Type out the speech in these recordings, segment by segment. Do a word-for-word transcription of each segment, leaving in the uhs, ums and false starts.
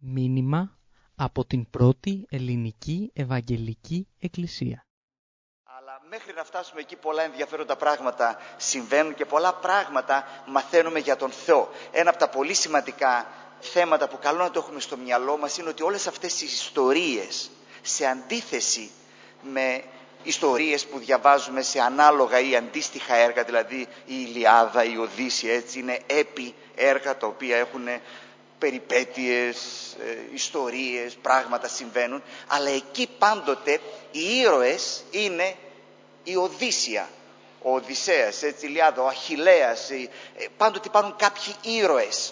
Μήνυμα από την πρώτη ελληνική Ευαγγελική Εκκλησία. Αλλά μέχρι να φτάσουμε εκεί πολλά ενδιαφέροντα πράγματα συμβαίνουν και πολλά πράγματα μαθαίνουμε για τον Θεό. Ένα από τα πολύ σημαντικά θέματα που καλό να το έχουμε στο μυαλό μας είναι ότι όλες αυτές οι ιστορίες, σε αντίθεση με ιστορίες που διαβάζουμε σε ανάλογα ή αντίστοιχα έργα, δηλαδή η Ηλιάδα, η Οδύσσεια, έτσι είναι έπι έργα τα οποία έχουν περιπέτειες, ε, ιστορίες, πράγματα συμβαίνουν, αλλά εκεί πάντοτε οι ήρωες είναι η Οδύσσεια, ο Οδυσσέας, έτσι, η Ηλιάδα, ο Αχιλλέας, ε, πάντοτε υπάρχουν κάποιοι ήρωες.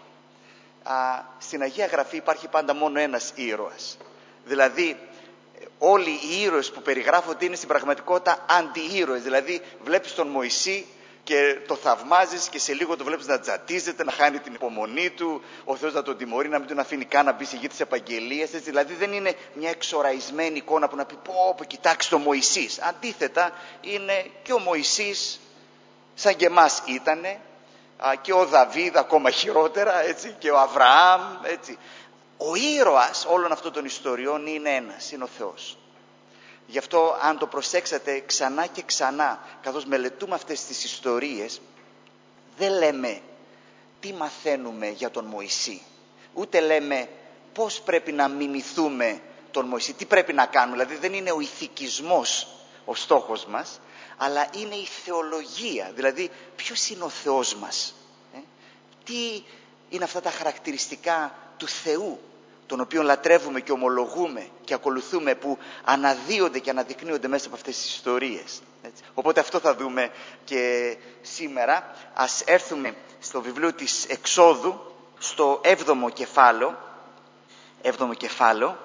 Α, στην Αγία Γραφή υπάρχει πάντα μόνο ένας ήρωας. Δηλαδή όλοι οι ήρωες που περιγράφονται είναι στην πραγματικότητα αντιήρωες. Δηλαδή βλέπεις τον Μωυσή και το θαυμάζεις και σε λίγο το βλέπεις να τζατίζεται, να χάνει την υπομονή του, ο Θεός να τον τιμωρεί, να μην τον αφήνει καν να μπει στη γη της επαγγελίας. Έτσι, δηλαδή δεν είναι μια εξοραϊσμένη εικόνα που να πει πω, πω κοιτάξτε το Μωυσής. Αντίθετα είναι και ο Μωυσής σαν και εμάς ήτανε, και ο Δαβίδ ακόμα χειρότερα, έτσι, και ο Αβραάμ, έτσι. Ο ήρωας όλων αυτών των ιστοριών είναι ένας, είναι ο Θεός. Γι' αυτό αν το προσέξατε ξανά και ξανά, καθώς μελετούμε αυτές τις ιστορίες, δεν λέμε τι μαθαίνουμε για τον Μωυσή, ούτε λέμε πώς πρέπει να μιμηθούμε τον Μωυσή, τι πρέπει να κάνουμε. Δηλαδή δεν είναι ο ηθικισμός ο στόχος μας, αλλά είναι η θεολογία, δηλαδή ποιος είναι ο Θεός μας, ε? τι είναι αυτά τα χαρακτηριστικά του Θεού, τον οποίο λατρεύουμε και ομολογούμε και ακολουθούμε, που αναδύονται και αναδεικνύονται μέσα από αυτές τις ιστορίες. Έτσι. Οπότε αυτό θα δούμε και σήμερα. Ας έρθουμε στο βιβλίο της Εξόδου, στο έβδομο κεφάλαιο, έβδομο κεφάλαιο,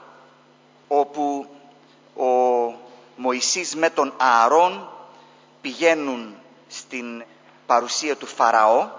όπου ο Μωυσής με τον Ααρών πηγαίνουν στην παρουσία του Φαραώ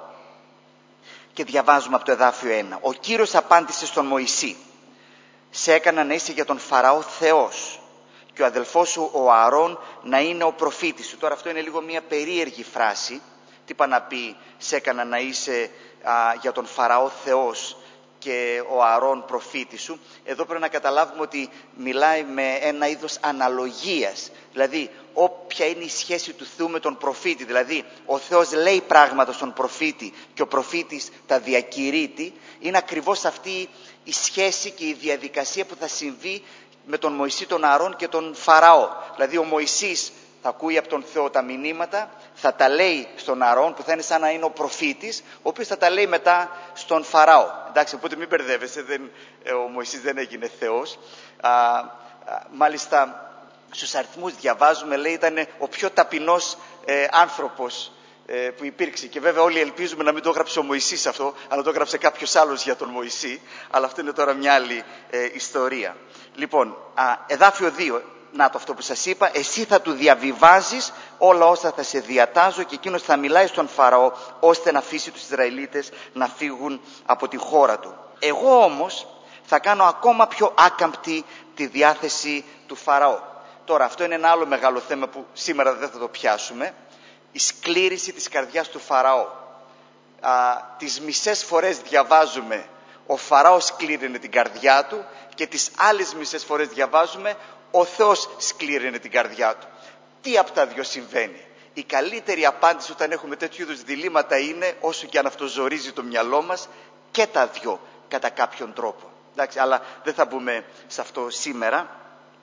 και διαβάζουμε από το εδάφιο ένα. Ο Κύριος απάντησε στον Μωυσή: «Σε έκανα να είσαι για τον Φαραώ Θεός και ο αδελφός σου ο Ααρών να είναι ο προφήτης σου». Τώρα αυτό είναι λίγο μια περίεργη φράση. Τι πάει να πει «σε έκανα να είσαι α, για τον Φαραώ Θεός και ο Ααρών προφήτης σου»? Εδώ πρέπει να καταλάβουμε ότι μιλάει με ένα είδος αναλογίας. Δηλαδή όποια είναι η σχέση του Θεού με τον προφήτη. Δηλαδή ο Θεός λέει πράγματα στον προφήτη και ο προφήτης τα διακηρύττει. Είναι ακριβώς αυτή η σχέση και η διαδικασία που θα συμβεί με τον Μωυσή, τον Ααρών και τον Φαραώ. Δηλαδή ο Μωυσής θα ακούει από τον Θεό τα μηνύματα, θα τα λέει στον Ααρών που θα είναι σαν να είναι ο προφήτης, ο οποίος θα τα λέει μετά στον Φαραώ. Εντάξει, οπότε μην μπερδεύεσαι, δεν, ο Μωυσής δεν έγινε Θεός. Α, α, μάλιστα στους αριθμούς διαβάζουμε, λέει, ήταν ο πιο ταπεινός ε, άνθρωπος ε, που υπήρξε. Και βέβαια όλοι ελπίζουμε να μην το έγραψε ο Μωυσής αυτό, αλλά το έγραψε κάποιος άλλος για τον Μωυσή. Αλλά αυτό είναι τώρα μια άλλη ε, ιστορία. Λοιπόν, α, εδάφιο δύο. Να το αυτό που σας είπα, εσύ θα του διαβιβάζεις όλα όσα θα σε διατάζω και εκείνος θα μιλάει στον Φαραώ ώστε να αφήσει τους Ισραηλίτες να φύγουν από τη χώρα του. Εγώ όμως θα κάνω ακόμα πιο άκαμπτη τη διάθεση του Φαραώ. Τώρα αυτό είναι ένα άλλο μεγάλο θέμα που σήμερα δεν θα το πιάσουμε. Η σκλήρηση της καρδιάς του Φαραώ. Α, τις μισές φορές διαβάζουμε ο Φαραώ σκλήρινε την καρδιά του και τις άλλες μισές φορές διαβάζουμε ο Θεός σκλήρινε την καρδιά του. Τι από τα δυο συμβαίνει? Η καλύτερη απάντηση όταν έχουμε τέτοιου είδους διλήμματα είναι, όσο και αν αυτό ζορίζει το μυαλό μας, και τα δυο κατά κάποιον τρόπο. Εντάξει, αλλά δεν θα μπούμε σε αυτό σήμερα.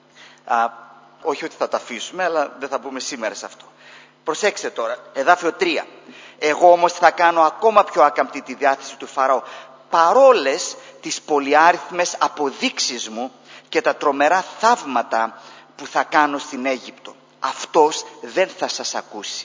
Α, όχι ότι θα τα αφήσουμε, αλλά δεν θα μπούμε σήμερα σε αυτό. Προσέξτε τώρα, εδάφιο τρία. Εγώ όμως θα κάνω ακόμα πιο άκαμπτη τη διάθεση του Φαραώ, παρόλες τις πολυάριθμες αποδείξεις μου και τα τρομερά θαύματα που θα κάνω στην Αίγυπτο. Αυτός δεν θα σας ακούσει.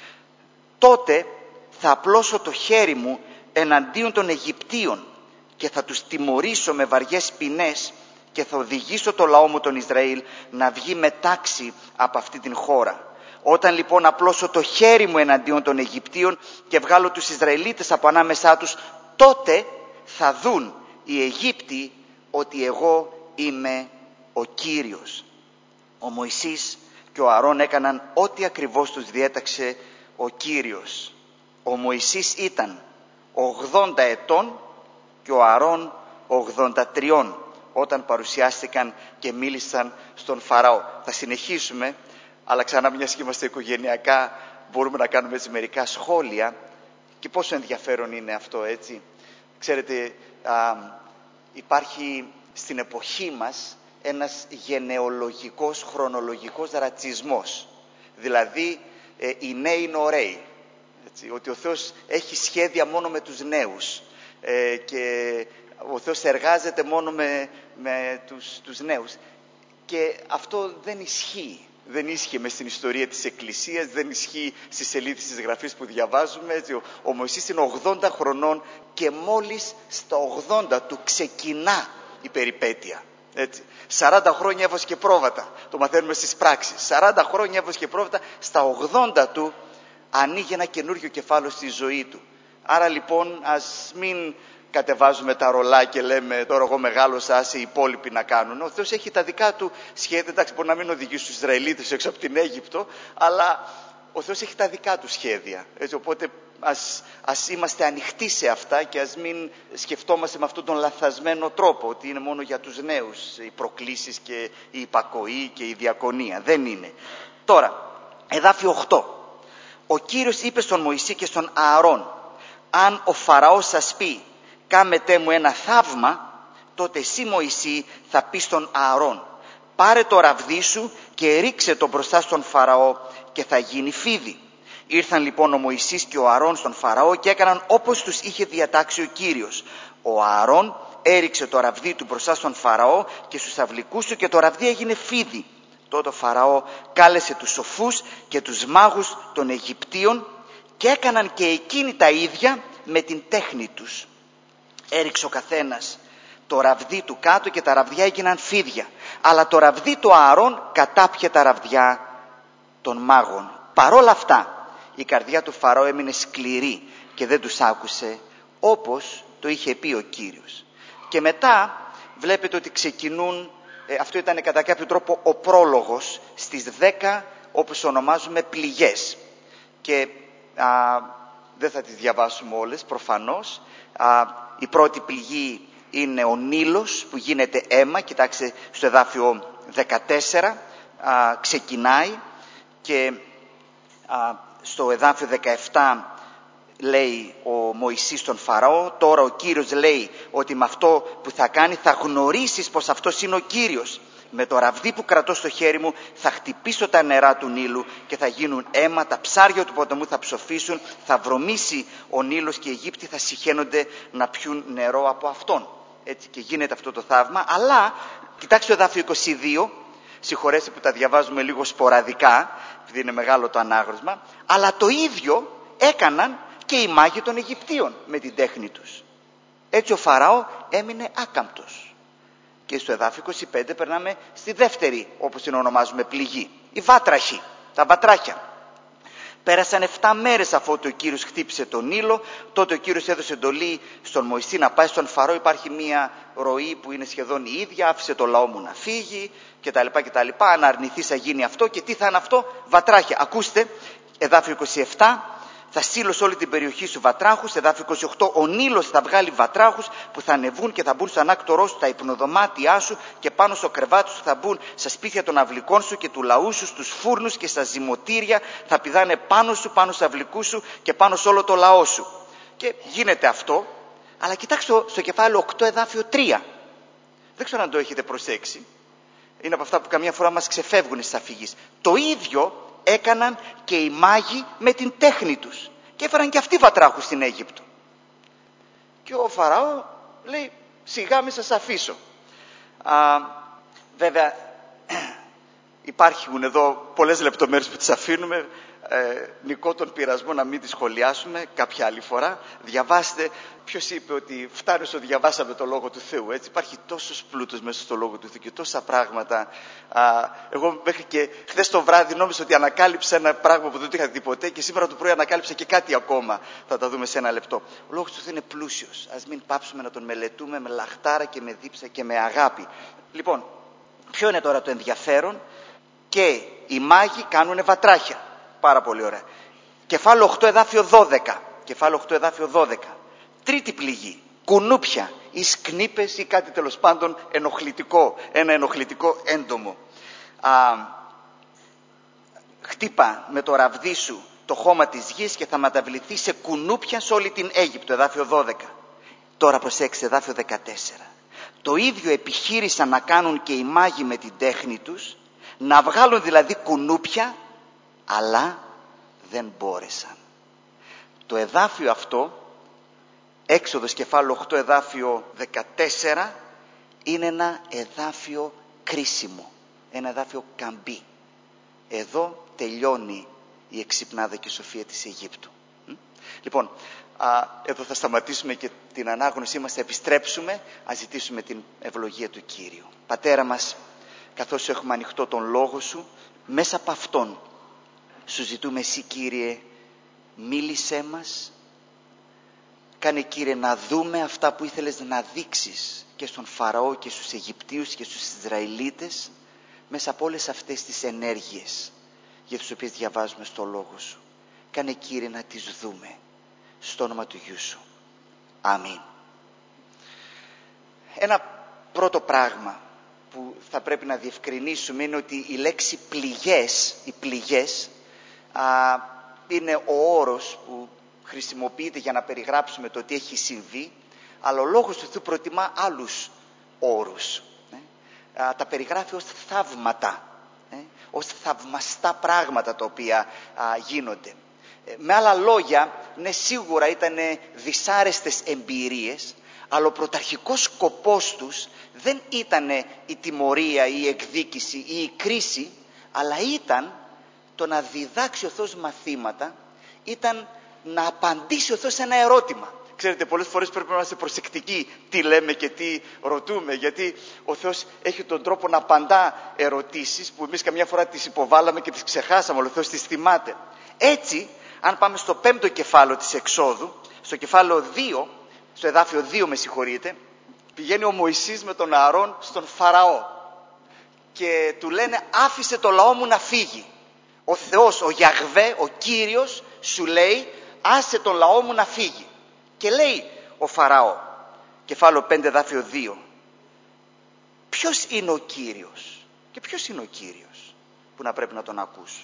Τότε θα απλώσω το χέρι μου εναντίον των Αιγυπτίων και θα τους τιμωρήσω με βαριές ποινές και θα οδηγήσω το λαό μου τον Ισραήλ να βγει με τάξη από αυτή την χώρα. Όταν λοιπόν απλώσω το χέρι μου εναντίον των Αιγυπτίων και βγάλω τους Ισραηλίτες από ανάμεσά τους, τότε θα δουν οι Αιγύπτιοι ότι εγώ είμαι ο Κύριος. Ο Μωυσής και ο Ααρών έκαναν ό,τι ακριβώς τους διέταξε ο Κύριος. Ο Μωυσής ήταν ογδόντα ετών και ο Ααρών ογδόντα τρία όταν παρουσιάστηκαν και μίλησαν στον Φαραώ. Θα συνεχίσουμε, αλλά ξανά μιας και είμαστε οικογενειακά μπορούμε να κάνουμε έτσι μερικά σχόλια. Και πόσο ενδιαφέρον είναι αυτό, έτσι. Ξέρετε, α, υπάρχει στην εποχή μας ένας γενεολογικός, χρονολογικός ρατσισμός. Δηλαδή, ε, οι νέοι είναι ωραίοι. Έτσι, ότι ο Θεός έχει σχέδια μόνο με τους νέους. Ε, και ο Θεός εργάζεται μόνο με, με τους, τους νέους. Και αυτό δεν ισχύει. Δεν ίσχυε μες στην ιστορία της Εκκλησίας, δεν ισχύει στις σελίδες της Γραφής που διαβάζουμε. Έτσι, ο, ο Μωυσής είναι ογδόντα χρονών και μόλις στα ογδόντα του ξεκινά η περιπέτεια. Έτσι. σαράντα χρόνια έβος και πρόβατα, το μαθαίνουμε στις πράξεις. σαράντα χρόνια έβος και πρόβατα, στα ογδόντα του ανοίγει ένα καινούριο κεφάλαιο στη ζωή του. Άρα λοιπόν ας μην κατεβάζουμε τα ρολά και λέμε τώρα εγώ μεγάλωσα, άσε οι υπόλοιποι να κάνουν. Ο Θεός έχει τα δικά του σχέδια, εντάξει μπορεί να μην οδηγήσει τους Ισραηλίτες έξω από την Αίγυπτο, αλλά ο Θεός έχει τα δικά του σχέδια. Έτσι, οπότε ας, ας είμαστε ανοιχτοί σε αυτά και ας μην σκεφτόμαστε με αυτόν τον λαθασμένο τρόπο ότι είναι μόνο για τους νέους οι προκλήσεις και η υπακοή και η διακονία. Δεν είναι. Τώρα, εδάφιο οκτώ. Ο Κύριος είπε στον Μωυσή και στον Ααρών, αν ο Φαραώς σας πει κάμετε μου ένα θαύμα, τότε εσύ Μωυσή θα πει στον Ααρών, πάρε το ραβδί σου και ρίξε το μπροστά στον Φαραώ και θα γίνει φίδι. Ήρθαν λοιπόν ο Μωυσής και ο Ααρών στον Φαραώ και έκαναν όπως τους είχε διατάξει ο Κύριος. Ο Ααρών έριξε το ραβδί του μπροστά στον Φαραώ και στους αυλικούς του και το ραβδί έγινε φίδι. Τότε ο Φαραώ κάλεσε τους σοφούς και τους μάγους των Αιγυπτίων και έκαναν και εκείνοι τα ίδια με την τέχνη τους. Έριξε ο καθένας το ραβδί του κάτω και τα ραβδιά έγιναν φίδια. Αλλά το ραβδί του Ααρών κατάπιε τα ραβδιά των μάγων. Παρόλα αυτά η καρδιά του Φαραώ έμεινε σκληρή και δεν τους άκουσε όπως το είχε πει ο Κύριος. Και μετά βλέπετε ότι ξεκινούν, ε, αυτό ήταν κατά κάποιο τρόπο ο πρόλογος στις δέκα όπως ονομάζουμε πληγές. Και α, δεν θα τις διαβάσουμε όλες προφανώς. Α, η πρώτη πληγή είναι ο Νείλος που γίνεται αίμα. Κοιτάξτε στο εδάφιο δεκατέσσερα α, ξεκινάει και α, στο εδάφιο δεκαεπτά λέει ο Μωυσής στον Φαραώ, τώρα ο Κύριος λέει ότι με αυτό που θα κάνει θα γνωρίσεις πως αυτός είναι ο Κύριος. Με το ραβδί που κρατώ στο χέρι μου θα χτυπήσω τα νερά του Νείλου και θα γίνουν αίμα, τα ψάρια του ποταμού θα ψοφήσουν, θα βρωμίσει ο Νείλος και οι Αιγύπτιοι θα συχαίνονται να πιούν νερό από αυτόν. Έτσι και γίνεται αυτό το θαύμα. Αλλά κοιτάξτε το εδάφιο είκοσι δύο, συγχωρέστε που τα διαβάζουμε λίγο σποραδικά επειδή είναι μεγάλο το ανάγνωσμα, αλλά το ίδιο έκαναν και οι μάγοι των Αιγυπτίων με την τέχνη τους. Έτσι ο Φαραώ έμεινε άκαμπτος. Και στο εδάφιο είκοσι πέντε περνάμε στη δεύτερη, όπως την ονομάζουμε, πληγή. Η βάτραχη, τα βατράχια. Πέρασαν εφτά μέρες αφού ο Κύριος χτύπησε τον Νείλο. Τότε ο Κύριος έδωσε εντολή στον Μωυσή να πάει στον Φαραώ. Υπάρχει μια ροή που είναι σχεδόν η ίδια. Άφησε το λαό μου να φύγει κτλ. κτλ. Αν αρνηθεί θα γίνει αυτό. Και τι θα είναι αυτό? Βατράχια. Ακούστε, εδάφιο είκοσι επτά. Θα στείλω σε όλη την περιοχή σου βατράχους. Εδάφιο είκοσι οκτώ. Ο Νείλος θα βγάλει βατράχους που θα ανεβούν και θα μπουν στο ανάκτορό σου, τα υπνοδωμάτια σου και πάνω στο κρεβάτι σου θα μπουν στα σπίτια των αυλικών σου και του λαού σου, στους φούρνους και στα ζυμωτήρια. Θα πηδάνε πάνω σου, πάνω στους αυλικούς σου και πάνω σε όλο το λαό σου. Και γίνεται αυτό. Αλλά κοιτάξτε στο κεφάλαιο οκτώ, εδάφιο τρία. Δεν ξέρω αν το έχετε προσέξει. Είναι από αυτά που καμιά φορά μας ξεφεύγουν στις αφηγήσεις. Το ίδιο έκαναν και οι μάγοι με την τέχνη τους και έφεραν και αυτοί βατράχους στην Αίγυπτο. Και ο Φαραώ λέει σιγά μη σας αφήσω. Α, βέβαια υπάρχουν εδώ πολλές λεπτομέρειες που τις αφήνουμε. ε, Νικό τον πειρασμό να μην τη σχολιάσουμε κάποια άλλη φορά. Διαβάστε. Ποιος είπε ότι φτάνει όσο διαβάσαμε το Λόγο του Θεού? Έτσι, υπάρχει τόσος πλούτος μέσα στο Λόγο του Θεού και τόσα πράγματα. Α, εγώ μέχρι και χθες το βράδυ νόμιζα ότι ανακάλυψα ένα πράγμα που δεν το είχα δει ποτέ και σήμερα το πρωί ανακάλυψα και κάτι ακόμα. Θα τα δούμε σε ένα λεπτό. Ο Λόγος του Θεού είναι πλούσιος. Ας μην πάψουμε να τον μελετούμε με λαχτάρα και με δίψα και με αγάπη. Λοιπόν, ποιο είναι τώρα το ενδιαφέρον? Και οι μάγοι κάνουν βατράχια. Πάρα πολύ ωραία. Κεφάλαιο οκτώ, εδάφιο δώδεκα. Κεφάλαιο οκτώ, εδάφιο δώδεκα. Τρίτη πληγή. Κουνούπια. ή σκνίπες ή κάτι τέλος πάντων ενοχλητικό, ένα ενοχλητικό έντομο. Α, χτύπα με το ραβδί σου το χώμα της γης και θα μεταβληθεί σε κουνούπια σε όλη την Αίγυπτο, εδάφιο δώδεκα. Τώρα προσέξτε, εδάφιο δεκατέσσερα. Το ίδιο επιχείρησαν να κάνουν και οι μάγοι με την τέχνη τους, να βγάλουν δηλαδή κουνούπια, αλλά δεν μπόρεσαν. Το εδάφιο αυτό, Έξοδος κεφάλαιο οκτώ εδάφιο δεκατέσσερα, είναι ένα εδάφιο κρίσιμο, ένα εδάφιο καμπή. Εδώ τελειώνει η εξυπνάδα και η σοφία της Αιγύπτου. Λοιπόν, α, εδώ θα σταματήσουμε και την ανάγνωσή μας, θα επιστρέψουμε, ας ζητήσουμε την ευλογία του Κύριου. Πατέρα μας, καθώς έχουμε ανοιχτό τον Λόγο Σου, μέσα από Αυτόν Σου ζητούμε Εσύ, Κύριε, μίλησέ μας, κάνε, Κύριε, να δούμε αυτά που ήθελες να δείξεις και στον Φαραώ και στους Αιγυπτίους και στους Ισραηλίτες, μέσα από όλες αυτές τις ενέργειες για τις οποίες διαβάζουμε στο Λόγο Σου. Κάνε, Κύριε, να τις δούμε στο όνομα του Γιού Σου. Αμήν. Ένα πρώτο πράγμα που θα πρέπει να διευκρινίσουμε είναι ότι η λέξη πληγές, οι πληγές α, είναι ο όρος που χρησιμοποιείται για να περιγράψουμε το τι έχει συμβεί, αλλά ο Λόγος του Θεού προτιμά άλλους όρους. Ε, α, τα περιγράφει ως θαύματα, ε, ως θαυμαστά πράγματα τα οποία α, γίνονται. Ε, με άλλα λόγια, ναι, σίγουρα ήταν δυσάρεστες εμπειρίες, αλλά ο πρωταρχικός σκοπός τους δεν ήταν η τιμωρία ή η εκδίκηση ή η κρίση, αλλά ήταν το να διδάξει ο Θεός μαθήματα, ήταν να απαντήσει ο Θεός σε ένα ερώτημα. Ξέρετε, πολλές φορές πρέπει να είμαστε προσεκτικοί τι λέμε και τι ρωτούμε, γιατί ο Θεός έχει τον τρόπο να απαντά ερωτήσεις που εμείς καμιά φορά τις υποβάλαμε και τις ξεχάσαμε, αλλά ο Θεός τις θυμάται. Έτσι, αν πάμε στο πέμπτο κεφάλαιο της Εξόδου, στο κεφάλαιο δύο, στο εδάφιο δύο με συγχωρείτε, πηγαίνει ο Μωυσής με τον Ααρών στον Φαραώ και του λένε άφησε το λαό μου να φύγει. Ο Θεός, ο Γιαχβέ, ο Κύριος σου λέει άσε τον λαό μου να φύγει. Και λέει ο Φαραώ, κεφάλαιο πέντε εδάφιο δύο, ποιος είναι ο Κύριος και ποιος είναι ο Κύριος που να πρέπει να τον ακούσω.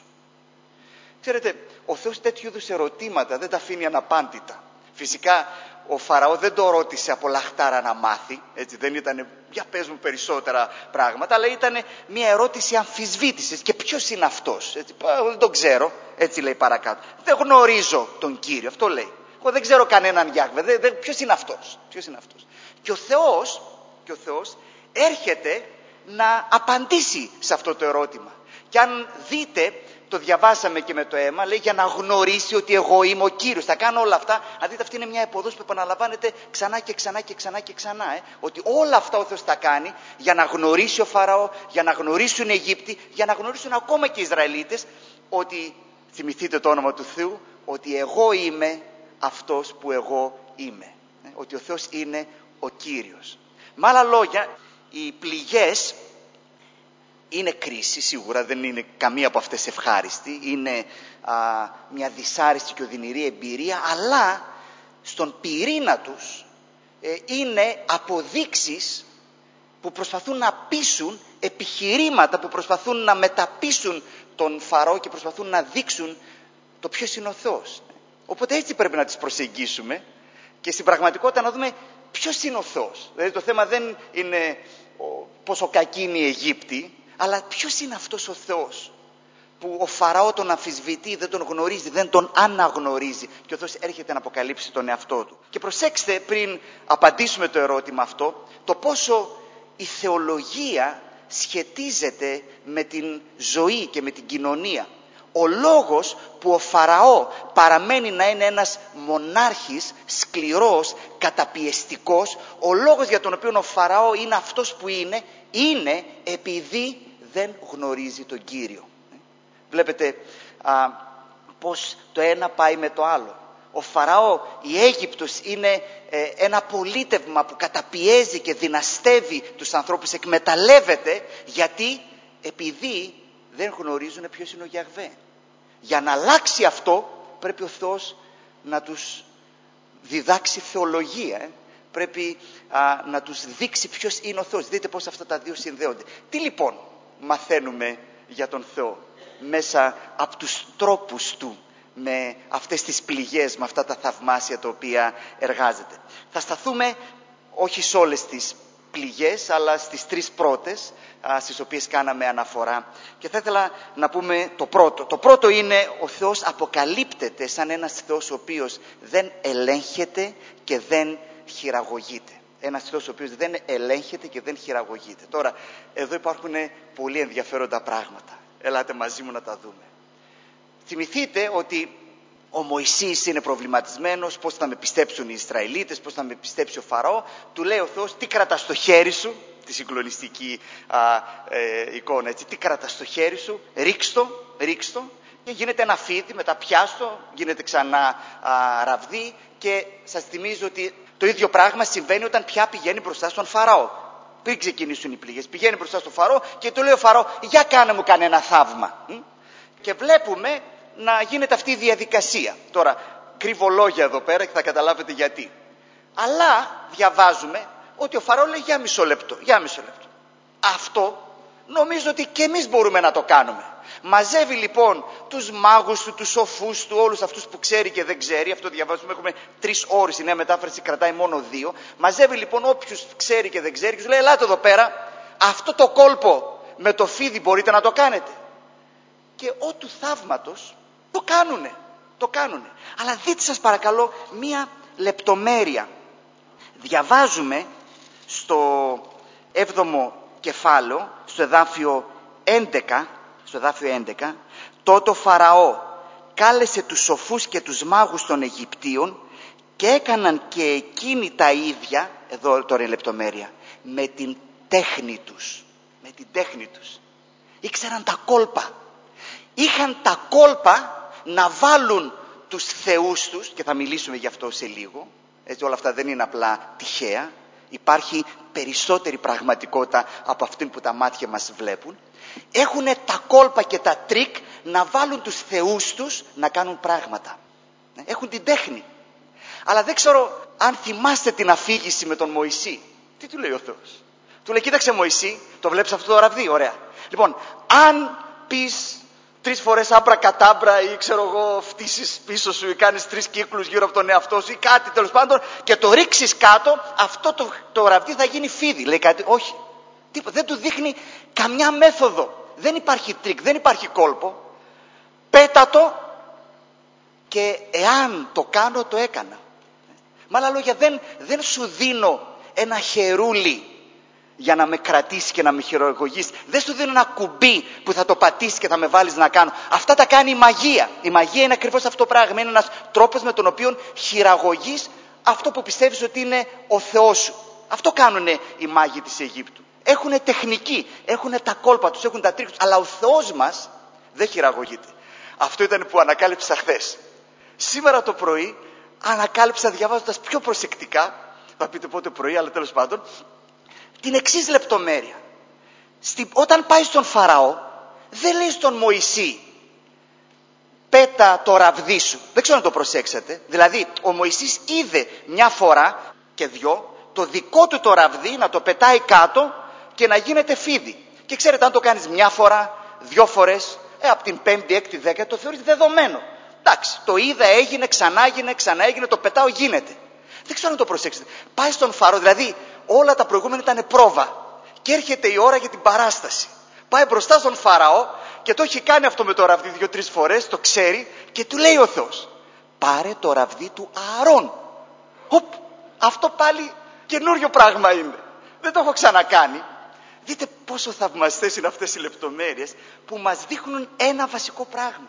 Ξέρετε, ο Θεός τέτοιου είδους ερωτήματα δεν τα αφήνει αναπάντητα. Φυσικά ο Φαραώ δεν το ρώτησε από λαχτάρα να μάθει, έτσι, δεν ήταν για πες μου περισσότερα πράγματα, αλλά ήταν μια ερώτηση αμφισβήτησης. Και ποιος είναι αυτός, έτσι, δεν τον ξέρω, έτσι λέει παρακάτω. Δεν γνωρίζω τον Κύριο, αυτό λέει. Εγώ δεν ξέρω κανέναν Γιάχβε, δεν, δεν, ποιος είναι αυτός, ποιος είναι αυτός. Και ο Θεός, και ο Θεός έρχεται να απαντήσει σε αυτό το ερώτημα. Και αν δείτε, το διαβάσαμε και με το αίμα, λέει για να γνωρίσει ότι εγώ είμαι ο Κύριος. Θα κάνω όλα αυτά. Αν δείτε, αυτή είναι μια εποδός που επαναλαμβάνεται ξανά και ξανά και ξανά και ξανά. Ε. Ότι όλα αυτά ο Θεός τα κάνει για να γνωρίσει ο Φαραώ, για να γνωρίσουν οι Αιγύπτιοι, για να γνωρίσουν ακόμα και οι Ισραηλίτες ότι, θυμηθείτε το όνομα του Θεού, ότι εγώ είμαι αυτός που εγώ είμαι. Ε. Ότι ο Θεός είναι ο Κύριος. Με άλλα λόγια, οι πληγές είναι κρίση, σίγουρα δεν είναι καμία από αυτές ευχάριστη, είναι α, μια δυσάρεστη και οδυνηρή εμπειρία, αλλά στον πυρήνα τους ε, είναι αποδείξεις που προσπαθούν να πείσουν, επιχειρήματα που προσπαθούν να μεταπείσουν τον Φαραώ και προσπαθούν να δείξουν το ποιος είναι ο Θεός. Οπότε έτσι πρέπει να τις προσεγγίσουμε και στην πραγματικότητα να δούμε ποιος είναι ο Θεός. Δηλαδή το θέμα δεν είναι ο, πόσο κακοί είναι οι Αιγύπτιοι, αλλά ποιος είναι αυτός ο Θεός που ο Φαραώ τον αμφισβητεί, δεν τον γνωρίζει, δεν τον αναγνωρίζει και ο Θεός έρχεται να αποκαλύψει τον εαυτό του. Και προσέξτε, πριν απαντήσουμε το ερώτημα αυτό, το πόσο η θεολογία σχετίζεται με την ζωή και με την κοινωνία. Ο λόγος που ο Φαραώ παραμένει να είναι ένας μονάρχης σκληρός, καταπιεστικός, ο λόγος για τον οποίο ο Φαραώ είναι αυτός που είναι, είναι επειδή δεν γνωρίζει τον Κύριο. Βλέπετε α, πως το ένα πάει με το άλλο. Ο Φαραώ, η Αίγυπτος είναι ε, ένα πολίτευμα που καταπιέζει και δυναστεύει τους ανθρώπους, εκμεταλλεύεται, γιατί επειδή δεν γνωρίζουν ποιος είναι ο Γιαχβέ. Για να αλλάξει αυτό πρέπει ο Θεός να τους διδάξει θεολογία, ε? πρέπει α, να τους δείξει ποιος είναι ο Θεός. Δείτε πώς αυτά τα δύο συνδέονται. Τι λοιπόν μαθαίνουμε για τον Θεό μέσα από τους τρόπους Του, με αυτές τις πληγές, με αυτά τα θαυμάσια τα οποία εργάζεται. Θα σταθούμε όχι σε όλες τις πληγές, αλλά στις τρεις πρώτες, α, στις οποίες κάναμε αναφορά. Και θα ήθελα να πούμε το πρώτο. Το πρώτο είναι ο Θεός αποκαλύπτεται σαν ένας Θεός ο οποίος δεν ελέγχεται και δεν χειραγωγείται. Ένας Θεός ο οποίος δεν ελέγχεται και δεν χειραγωγείται. Τώρα, εδώ υπάρχουν πολύ ενδιαφέροντα πράγματα. Ελάτε μαζί μου να τα δούμε. Θυμηθείτε ότι ο Μωυσής είναι προβληματισμένος, πώς θα με πιστέψουν οι Ισραηλίτες, πώς θα με πιστέψει ο Φαραώ. Του λέει ο Θεός, τι κρατάς στο χέρι σου, τη συγκλονιστική α, ε, εικόνα, έτσι, τι κρατάς στο χέρι σου, ρίξτο, ρίξτο, και γίνεται ένα φίδι, μετά πιάστο, γίνεται ξανά α, ραβδί, και σας θυμίζω ότι το ίδιο πράγμα συμβαίνει όταν πια πηγαίνει μπροστά στον Φαραώ. Πριν ξεκινήσουν οι πληγές, πηγαίνει μπροστά στον Φαραώ και του λέει ο Φαραώ, για κάνε μου κανένα θαύμα. Και βλέπουμε να γίνεται αυτή η διαδικασία. Τώρα, κρύβω λόγια εδώ πέρα και θα καταλάβετε γιατί. Αλλά διαβάζουμε ότι ο Φαραώ λέει για μισό λεπτό, για μισό λεπτό. Αυτό νομίζω ότι και εμείς μπορούμε να το κάνουμε. Μαζεύει λοιπόν τους μάγους του, τους σοφούς του, όλους αυτούς που ξέρει και δεν ξέρει. Αυτό διαβάζουμε, έχουμε τρεις ώρες, η νέα μετάφραση κρατάει μόνο δύο. Μαζεύει λοιπόν όποιους ξέρει και δεν ξέρει και σου λέει, ελάτε εδώ πέρα, αυτό το κόλπο με το φίδι μπορείτε να το κάνετε. Και ό του θαύματος το κάνουνε, το κάνουνε. Αλλά δείτε σας παρακαλώ μία λεπτομέρεια. Διαβάζουμε στο έβδομο κεφάλαιο, στο εδάφιο έντεκα, στο εδάφιο έντεκα, τότε ο Φαραώ κάλεσε τους σοφούς και τους μάγους των Αιγυπτίων και έκαναν και εκείνοι τα ίδια, εδώ τώρα η λεπτομέρεια, με την τέχνη τους. Με την τέχνη τους. Ήξεραν τα κόλπα. Είχαν τα κόλπα να βάλουν τους θεούς τους, και θα μιλήσουμε γι' αυτό σε λίγο, έτσι, όλα αυτά δεν είναι απλά τυχαία, υπάρχει περισσότερη πραγματικότητα από αυτήν που τα μάτια μας βλέπουν. Έχουν τα κόλπα και τα τρίκ να βάλουν τους θεούς τους να κάνουν πράγματα. Έχουν την τέχνη. Αλλά δεν ξέρω αν θυμάστε την αφήγηση με τον Μωυσή. Τι του λέει ο Θεός? Του λέει, κοίταξε Μωυσή, το βλέπεις αυτό το ραβδί, ωραία. Λοιπόν, αν πεις τρεις φορές άπρα κατάμπρα ή ξέρω εγώ φτύσεις πίσω σου ή κάνεις τρεις κύκλους γύρω από τον εαυτό σου ή κάτι τέλος πάντων και το ρίξεις κάτω, αυτό το, το ραβδί θα γίνει φίδι. Λέει κάτι? Όχι. Τίποτα. Δεν του δείχνει καμιά μέθοδο. Δεν υπάρχει τρίκ, δεν υπάρχει κόλπο. Πέτα το και εάν το κάνω, το έκανα. Με άλλα λόγια, δεν, δεν σου δίνω ένα χερούλι για να με κρατήσει και να με χειραγωγήσει. Δεν σου δίνω ένα κουμπί που θα το πατήσει και θα με βάλεις να κάνω. Αυτά τα κάνει η μαγεία. Η μαγεία είναι ακριβώς αυτό το πράγμα. Είναι ένας τρόπος με τον οποίο χειραγωγείς αυτό που πιστεύεις ότι είναι ο Θεός σου. Αυτό κάνουν οι μάγοι της Αιγύπτου. Έχουν τεχνική, έχουν τα κόλπα τους, έχουν τα τρίχους. Αλλά ο Θεός μας δεν χειραγωγείται. Αυτό ήταν που ανακάλυψα χθες. Σήμερα το πρωί ανακάλυψα, διαβάζοντας πιο προσεκτικά, θα πείτε πότε πρωί, αλλά τέλος πάντων, την εξής λεπτομέρεια. Στη, όταν πάει στον Φαραώ, δεν λέει στον Μωυσή, πέτα το ραβδί σου. Δεν ξέρω αν το προσέξατε. Δηλαδή, ο Μωυσής είδε μια φορά και δυο το δικό του το ραβδί να το πετάει κάτω και να γίνεται φίδι. Και ξέρετε, αν το κάνεις μια φορά, δυο φορές, ε, από την πέμπτη, έκτη, δέκατη, το θεωρείς δεδομένο. Εντάξει, το είδα, έγινε, ξανά έγινε, ξανά έγινε, το πετάω, γίνεται. Δεν ξέρω αν το προσέξετε. Πάει στον Φαραώ, δηλαδή όλα τα προηγούμενα ήταν πρόβα. Και έρχεται η ώρα για την παράσταση. Πάει μπροστά στον Φαραώ και το έχει κάνει αυτό με το ραβδί δύο-τρεις φορές, το ξέρει και του λέει ο Θεός, πάρε το ραβδί του Ααρών. Οπ, αυτό πάλι καινούριο πράγμα είναι. Δεν το έχω ξανακάνει. Δείτε πόσο θαυμαστές είναι αυτές οι λεπτομέρειες που μας δείχνουν ένα βασικό πράγμα.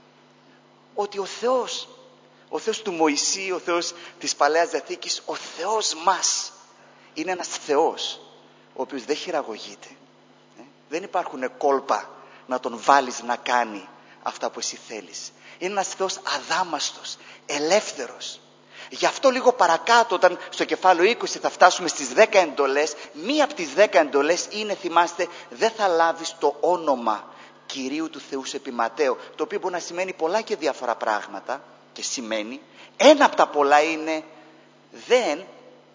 Ότι ο Θεός, ο Θεός του Μωυσή, ο Θεός της Παλαιάς Διαθήκης, ο Θεός μας είναι ένας Θεός ο οποίος δεν χειραγωγείται. Ε? Δεν υπάρχουν κόλπα να τον βάλεις να κάνει αυτά που εσύ θέλεις. Είναι ένας Θεός αδάμαστος, ελεύθερος. Γι' αυτό λίγο παρακάτω, όταν στο κεφάλαιο είκοσι θα φτάσουμε στις δέκα εντολές, μία από τις δέκα εντολές είναι, θυμάστε, δεν θα λάβεις το όνομα Κυρίου του Θεού σε επί Ματθαίου, το οποίο μπορεί να σημαίνει πολλά και διάφορα πράγματα και σημαίνει, ένα από τα πολλά είναι δεν,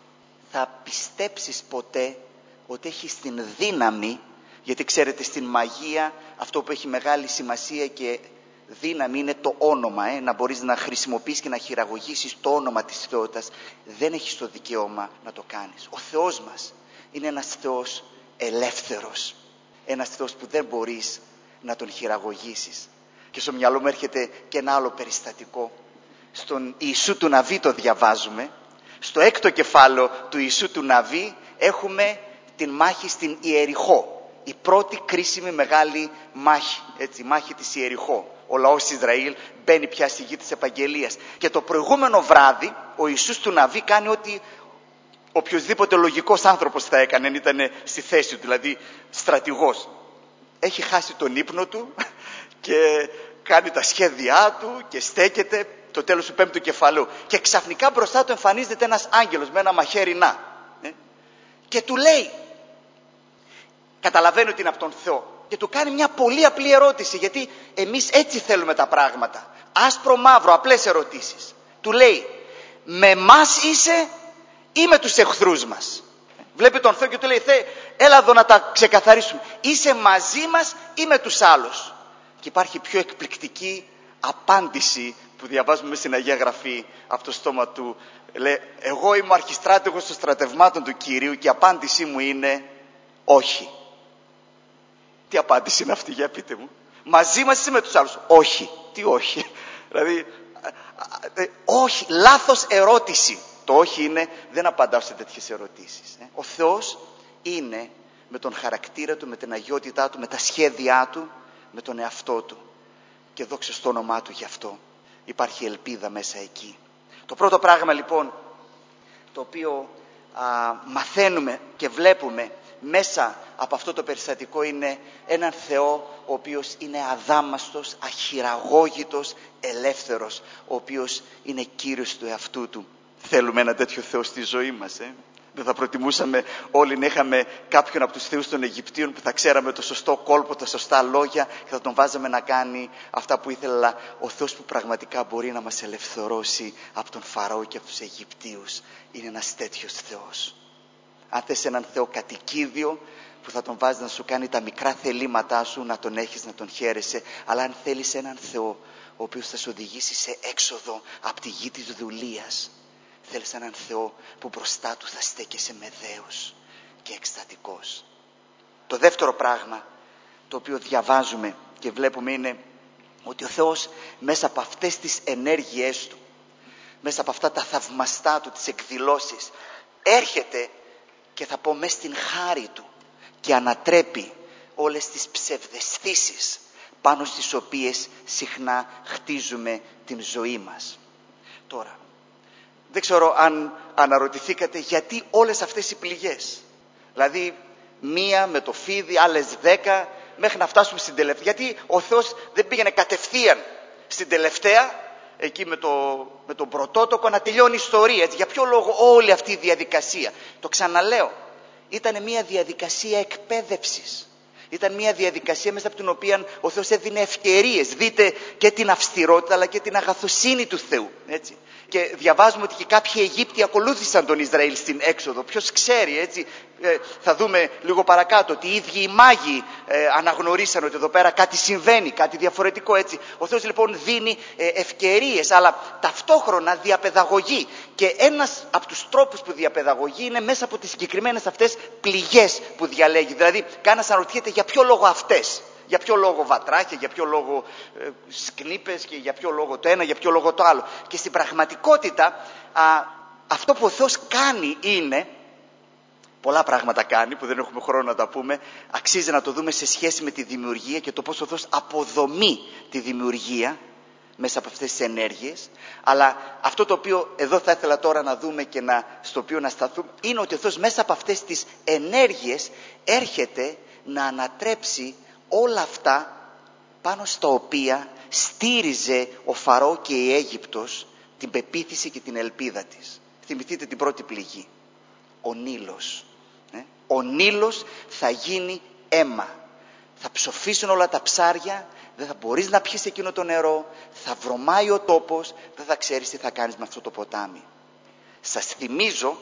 θα πιστέψεις ποτέ ότι έχεις την δύναμη, γιατί ξέρετε στην μαγεία αυτό που έχει μεγάλη σημασία και δύναμη είναι το όνομα, ε, να μπορείς να χρησιμοποιήσεις και να χειραγωγήσεις το όνομα της θεότητας. Δεν έχεις το δικαίωμα να το κάνεις. Ο Θεός μας είναι ένας Θεός ελεύθερος, ένας Θεός που δεν μπορείς να τον χειραγωγήσεις. Και στο μυαλό μου έρχεται και ένα άλλο περιστατικό. Στον Ιησού του Ναβί το διαβάζουμε. Στο έκτο κεφάλαιο του Ιησού του Ναβί έχουμε την μάχη στην Ιεριχώ. Η πρώτη κρίσιμη μεγάλη μάχη, έτσι, η μάχη της Ιεριχώ. Ο λαός της Ισραήλ μπαίνει πια στη γη της επαγγελίας. Και το προηγούμενο βράδυ ο Ιησούς του Ναβί κάνει ό,τι οποιοσδήποτε λογικός άνθρωπος θα έκανε, ήταν στη θέση του, δηλαδή στρατηγός. Έχει χάσει τον ύπνο του και κάνει τα σχέδιά του και στέκεται το τέλος του πέμπτου κεφαλαίου. Και ξαφνικά μπροστά του εμφανίζεται ένας άγγελος με ένα μαχαίρι να. Ε? Και του λέει, καταλαβαίνει ότι είναι από τον Θεό, και του κάνει μια πολύ απλή ερώτηση, γιατί εμείς έτσι θέλουμε τα πράγματα. Άσπρο μαύρο, απλές ερωτήσεις. Του λέει, με μας είσαι ή με τους εχθρούς μας? Βλέπει τον Θεό και του λέει, Θεέ, έλα εδώ να τα ξεκαθαρίσουμε. Είσαι μαζί μας ή με τους άλλους? Και υπάρχει πιο εκπληκτική απάντηση που διαβάζουμε στην Αγία Γραφή από το στόμα του. Λέει, εγώ είμαι ο αρχιστράτηγος των στρατευμάτων του Κυρίου και η απάντησή μου είναι όχι. Τι απάντηση είναι αυτή, για πείτε μου? Μαζί μας ή με τους άλλους? Όχι. Τι όχι? Δηλαδή, όχι, λάθος ερώτηση. Το όχι είναι, δεν απαντάω σε τέτοιες ερωτήσεις. Ο Θεός είναι με τον χαρακτήρα του, με την αγιότητά του, με τα σχέδιά του, με τον εαυτό του. Και δόξα στο όνομά του γι' αυτό. Υπάρχει ελπίδα μέσα εκεί. Το πρώτο πράγμα λοιπόν, το οποίο α, μαθαίνουμε και βλέπουμε μέσα από αυτό το περιστατικό, είναι έναν Θεό ο οποίος είναι αδάμαστος, αχειραγώγητος, ελεύθερος, ο οποίος είναι Κύριος του εαυτού του. Θέλουμε ένα τέτοιο Θεό στη ζωή μας, ε? Δεν θα προτιμούσαμε όλοι να είχαμε κάποιον από τους θεούς των Αιγυπτίων που θα ξέραμε το σωστό κόλπο, τα σωστά λόγια και θα τον βάζαμε να κάνει αυτά που ήθελε? Αλλά ο Θεός που πραγματικά μπορεί να μας ελευθερώσει από τον Φαραώ και από τους Αιγυπτίους είναι ένας τέτοιος Θεός. Αν θες έναν Θεό κατοικίδιο που θα τον βάζει να σου κάνει τα μικρά θελήματά σου, να τον έχεις, να τον χαίρεσαι. Αλλά αν θέλεις έναν Θεό ο οποίος θα σε οδηγήσει σε έξοδο από τη γη της δουλείας, θέλεις έναν Θεό που μπροστά του θα στέκεσαι με δέος και εκστατικός. Το δεύτερο πράγμα το οποίο διαβάζουμε και βλέπουμε είναι ότι ο Θεός μέσα από αυτές τις ενέργειές του, μέσα από αυτά τα θαυμαστά του, τις εκδηλώσεις, έρχεται και θα πω μέσα στην χάρη του και ανατρέπει όλες τις ψευδαισθήσεις πάνω στις οποίες συχνά χτίζουμε την ζωή μας. Τώρα, δεν ξέρω αν αναρωτηθήκατε γιατί όλες αυτές οι πληγές. Δηλαδή μία με το φίδι, άλλες δέκα, μέχρι να φτάσουμε στην τελευταία. Γιατί ο Θεός δεν πήγαινε κατευθείαν στην τελευταία, εκεί με, το, με τον πρωτότοκο, να τελειώνει η ιστορία. Έτσι. Για ποιο λόγο όλη αυτή η διαδικασία? Το ξαναλέω, ήταν μια διαδικασία εκπαίδευσης. Ήταν μια διαδικασία μέσα από την οποία ο Θεός έδινε ευκαιρίες. Δείτε και την αυστηρότητα αλλά και την αγαθοσύνη του Θεού. Έτσι. Και διαβάζουμε ότι και κάποιοι Αιγύπτιοι ακολούθησαν τον Ισραήλ στην έξοδο. Ποιος ξέρει, έτσι. Ε, θα δούμε λίγο παρακάτω ότι οι ίδιοι οι μάγοι ε, αναγνωρίσαν ότι εδώ πέρα κάτι συμβαίνει, κάτι διαφορετικό, έτσι. Ο Θεός λοιπόν δίνει ε, ευκαιρίες, αλλά ταυτόχρονα διαπαιδαγωγεί. Και ένας από τους τρόπους που διαπαιδαγωγεί είναι μέσα από τις συγκεκριμένες αυτές πληγές που διαλέγει. Δηλαδή, κανένας αναρωτιέται για ποιο λόγο αυτές. Για ποιο λόγο βατράχια, για ποιο λόγο ε, σκνίπες και για ποιο λόγο το ένα, για ποιο λόγο το άλλο. Και στην πραγματικότητα α, αυτό που ο Θεός κάνει είναι, πολλά πράγματα κάνει που δεν έχουμε χρόνο να τα πούμε, αξίζει να το δούμε σε σχέση με τη δημιουργία και το πώς ο Θεός αποδομεί τη δημιουργία μέσα από αυτές τις ενέργειες. Αλλά αυτό το οποίο εδώ θα ήθελα τώρα να δούμε και να, στο οποίο να σταθούμε, είναι ότι ο Θεός μέσα από αυτές τις ενέργειες έρχεται να ανατρέψει όλα αυτά πάνω στα οποία στήριζε ο Φαραώ και η Αίγυπτος την πεποίθηση και την ελπίδα της. Θυμηθείτε την πρώτη πληγή. Ο Νείλος. Ε? Ο Νείλος θα γίνει αίμα. Θα ψοφήσουν όλα τα ψάρια, δεν θα μπορείς να πιεις εκείνο το νερό, θα βρωμάει ο τόπος, δεν θα ξέρεις τι θα κάνεις με αυτό το ποτάμι. Σας θυμίζω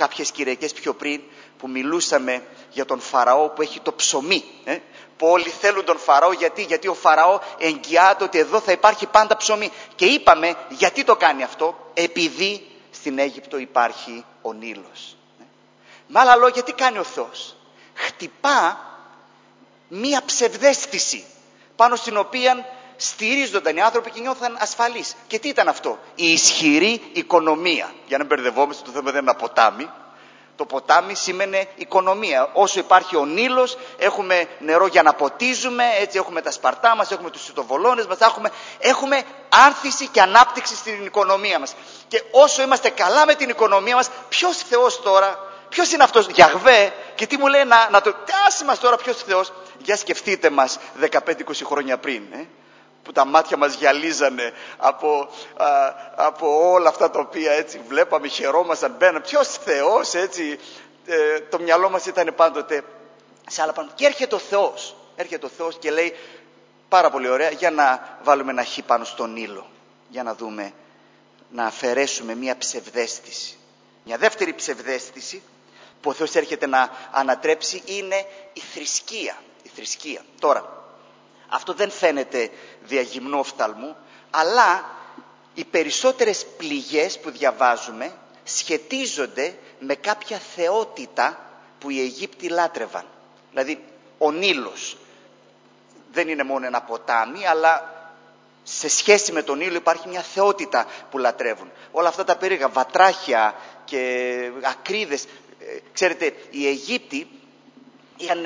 κάποιες Κυριακές πιο πριν που μιλούσαμε για τον Φαραώ που έχει το ψωμί. Ε? Που όλοι θέλουν τον Φαραώ γιατί, γιατί ο Φαραώ εγγυάται ότι εδώ θα υπάρχει πάντα ψωμί. Και είπαμε γιατί το κάνει αυτό, επειδή στην Αίγυπτο υπάρχει ο Νείλος. Ε? Με άλλα λόγια, τι κάνει ο Θεός? Χτυπά μία ψευδαίσθηση πάνω στην οποία στηρίζονταν οι άνθρωποι και νιώθαν ασφαλείς. Και τι ήταν αυτό? Η ισχυρή οικονομία. Για να μπερδευόμαστε, το θέμα δεν είναι ένα ποτάμι. Το ποτάμι σήμαινε οικονομία. Όσο υπάρχει ο Νείλος, έχουμε νερό για να ποτίζουμε, έτσι έχουμε τα σπαρτά μας, έχουμε τους σιτοβολώνες μας, έχουμε, έχουμε άνθηση και ανάπτυξη στην οικονομία μας. Και όσο είμαστε καλά με την οικονομία μας, ποιος Θεός τώρα, ποιος είναι αυτός? Γιαχβέ. Και τι μου λέει να, να το... Άσε μας τώρα ποιος Θεός? Για σκεφτείτε μας δεκαπέντε είκοσι χρόνια πριν, ε? που τα μάτια μας γυαλίζανε από, α, από όλα αυτά τα οποία έτσι βλέπαμε, χαιρόμασταν, μπαίναμε. Ποιος Θεός, έτσι, ε, το μυαλό μας ήταν πάντοτε σε άλλα πάνω. Και έρχεται ο Θεός, έρχεται ο Θεός και λέει πάρα πολύ ωραία, για να βάλουμε ένα χ πάνω στον Νείλο, για να δούμε, να αφαιρέσουμε μία ψευδαίσθηση. Μια δεύτερη ψευδαίσθηση που ο Θεός έρχεται να ανατρέψει είναι η θρησκεία. Η θρησκεία. Τώρα, αυτό δεν φαίνεται διαγυμνό οφθαλμού, αλλά οι περισσότερες πληγές που διαβάζουμε σχετίζονται με κάποια θεότητα που οι Αιγύπτιοι λάτρευαν. Δηλαδή ο Νείλος δεν είναι μόνο ένα ποτάμι, αλλά σε σχέση με τον Νείλο υπάρχει μια θεότητα που λατρεύουν. Όλα αυτά τα περίεργα βατράχια και ακρίδες. Ξέρετε, οι Αιγύπτιοι είχαν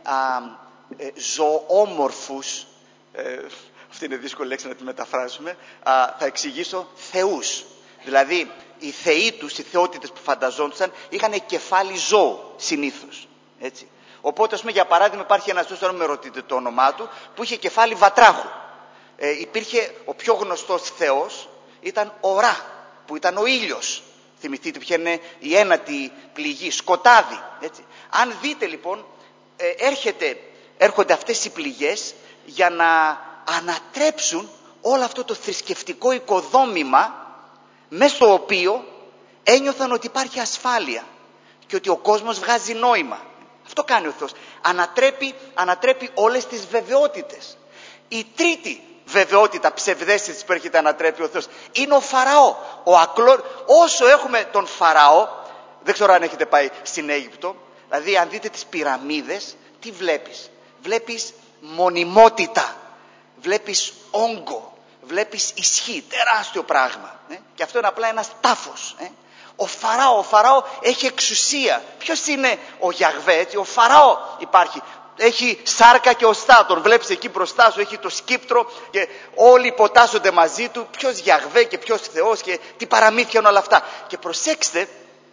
ζωόμορφους, ε, αυτή είναι δύσκολη λέξη να τη μεταφράσουμε, α, θα εξηγήσω, θεούς. Δηλαδή οι θεοί τους, οι θεότητες που φανταζόντουσαν είχαν κεφάλι ζώου συνήθως, έτσι. Οπότε, ας πούμε, για παράδειγμα, υπάρχει ένας ζώος, τώρα με ρωτείτε το όνομά του, που είχε κεφάλι βατράχου. Ε, υπήρχε ο πιο γνωστός θεός, ήταν ο Ρα, που ήταν ο ήλιος. Θυμηθείτε ποια είναι η ένατη πληγή, σκοτάδι, έτσι. Αν δείτε λοιπόν, ε, έρχεται, έρχονται αυτές οι πληγές για να ανατρέψουν όλο αυτό το θρησκευτικό οικοδόμημα μέσα στο οποίο ένιωθαν ότι υπάρχει ασφάλεια και ότι ο κόσμος βγάζει νόημα. Αυτό κάνει ο Θεός. Ανατρέπει, ανατρέπει όλες τις βεβαιότητες. Η τρίτη βεβαιότητα, ψευδαίσθηση που έρχεται να ανατρέπει ο Θεός είναι ο Φαραώ. Ο ακλό... Όσο έχουμε τον Φαραώ, δεν ξέρω αν έχετε πάει στην Αίγυπτο, δηλαδή αν δείτε τις πυραμίδες, τι βλέπεις? Βλέπεις μονιμότητα, βλέπεις όγκο, βλέπεις ισχύ, τεράστιο πράγμα. Ε? Και αυτό είναι απλά ένας τάφος. Ε? Ο Φαραώ, ο Φαραώ έχει εξουσία. Ποιος είναι ο Γιαχβέ? Έτσι? Ο Φαραώ υπάρχει. Έχει σάρκα και οστά, τον βλέπεις εκεί μπροστά σου, έχει το σκύπτρο και όλοι υποτάσσονται μαζί του. Ποιος Γιαχβέ και ποιος Θεός και τι παραμύθια είναι όλα αυτά. Και προσέξτε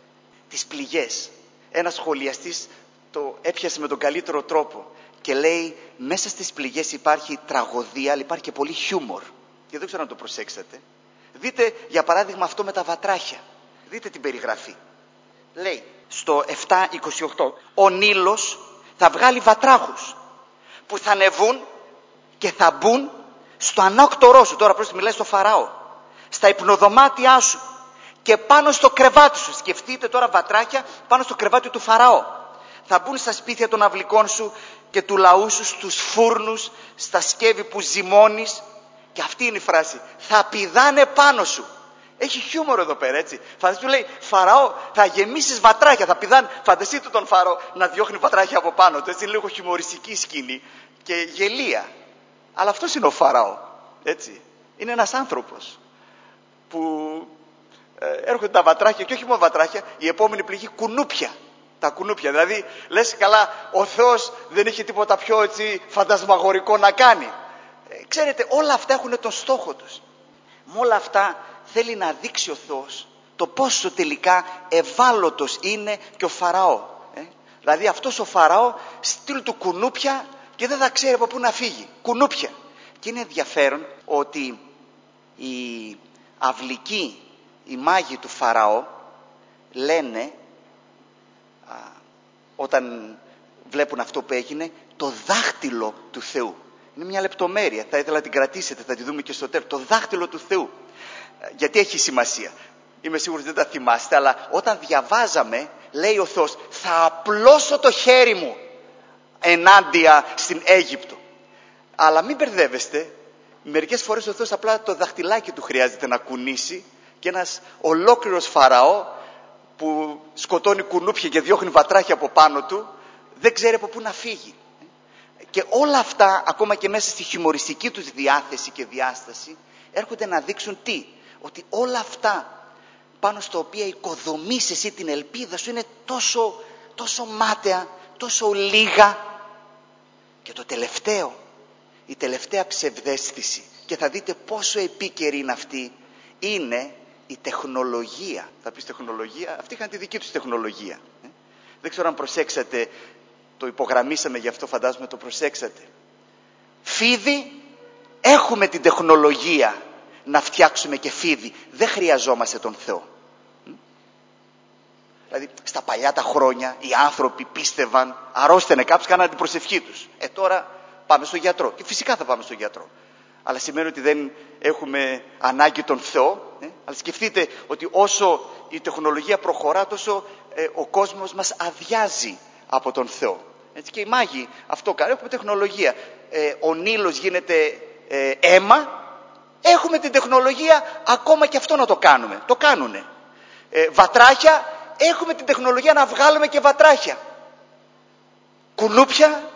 τις πληγές. Ένας σχολιαστής το έπιασε με τον καλύτερο τρόπο και λέει μέσα στις πληγές υπάρχει τραγωδία, αλλά υπάρχει και πολύ χιούμορ. Και δεν ξέρω αν το προσέξατε. Δείτε για παράδειγμα αυτό με τα βατράχια. Δείτε την περιγραφή. Λέει στο επτά είκοσι οκτώ, ο Νείλος θα βγάλει βατράχους που θα ανεβούν και θα μπουν στο ανάκτορό σου. Τώρα πρόσεχε, μιλάει στο Φαραώ. Στα υπνοδωμάτια σου και πάνω στο κρεβάτι σου. Σκεφτείτε τώρα βατράχια πάνω στο κρεβάτι του Φαραώ. Θα μπουν στα σπίτια των αυλικών σου και του λαού σου, στους φούρνους, στα σκεύη που ζυμώνεις. Και αυτή είναι η φράση. Θα πηδάνε πάνω σου. Έχει χιούμορ εδώ πέρα, έτσι. Φανταστείτε, του λέει, Φαραώ, θα γεμίσεις βατράχια, θα πηδάνε. Φανταστείτε τον Φαραώ να διώχνει βατράχια από πάνω του. Έτσι είναι λίγο χιουμοριστική σκηνή και γελία. Αλλά αυτός είναι ο Φαραώ, έτσι. Είναι ένας άνθρωπος που ε, έρχονται τα βατράχια και όχι μόνο βατράχια, η επόμενη πληγή κουνούπια. Τα κουνούπια, δηλαδή λες καλά, ο Θεός δεν είχε τίποτα πιο έτσι φαντασμαγορικό να κάνει. Ε, ξέρετε, όλα αυτά έχουν τον στόχο τους. Με όλα αυτά θέλει να δείξει ο Θεός το πόσο τελικά ευάλωτος είναι και ο Φαραώ. Ε? Δηλαδή αυτός ο Φαραώ στείλει του κουνούπια και δεν θα ξέρει από πού να φύγει. Κουνούπια. Και είναι ενδιαφέρον ότι οι αυλικοί, οι μάγοι του Φαραώ λένε, α, όταν βλέπουν αυτό που έγινε, το δάχτυλο του Θεού. Είναι μια λεπτομέρεια, θα ήθελα να την κρατήσετε, θα τη δούμε και στο τέλος. Το δάχτυλο του Θεού. Γιατί έχει σημασία? Είμαι σίγουρος δεν τα θυμάστε, αλλά όταν διαβάζαμε, λέει ο Θεός, θα απλώσω το χέρι μου ενάντια στην Αίγυπτο. Αλλά μην μπερδεύεστε, μερικές φορές ο Θεός απλά το δαχτυλάκι του χρειάζεται να κουνήσει και ένας ολόκληρος Φαραώ που σκοτώνει κουνούπια και διώχνει βατράχια από πάνω του, δεν ξέρει από πού να φύγει. Και όλα αυτά, ακόμα και μέσα στη χιουμοριστική τους διάθεση και διάσταση, έρχονται να δείξουν τι? Ότι όλα αυτά πάνω στο οποία οικοδομείς εσύ την ελπίδα σου είναι τόσο, τόσο μάταια, τόσο λίγα. Και το τελευταίο, η τελευταία ψευδαίσθηση, και θα δείτε πόσο επίκαιρη είναι αυτή, είναι η τεχνολογία. Θα πεις τεχνολογία, αυτοί είχαν τη δική τους τεχνολογία. Δεν ξέρω αν προσέξατε, το υπογραμμίσαμε γι' αυτό, φαντάζομαι το προσέξατε. Φίδι, έχουμε την τεχνολογία να φτιάξουμε και φίδι. Δεν χρειαζόμαστε τον Θεό. Δηλαδή στα παλιά τα χρόνια οι άνθρωποι πίστευαν, αρρώστενε κάποιος, κάνανε την προσευχή τους. Ε τώρα πάμε στον γιατρό. Και φυσικά θα πάμε στον γιατρό. Αλλά σημαίνει ότι δεν έχουμε ανάγκη τον Θεό. Ε? Αλλά σκεφτείτε ότι όσο η τεχνολογία προχωρά, τόσο ε, ο κόσμος μας αδειάζει από τον Θεό. Έτσι, και οι μάγοι αυτό κάνουν. Έχουμε τεχνολογία. Ε, ο Νείλος γίνεται ε, αίμα. Έχουμε την τεχνολογία ακόμα και αυτό να το κάνουμε. Το κάνουνε. Ε, βατράχια. Έχουμε την τεχνολογία να βγάλουμε και βατράχια. Κουνούπια.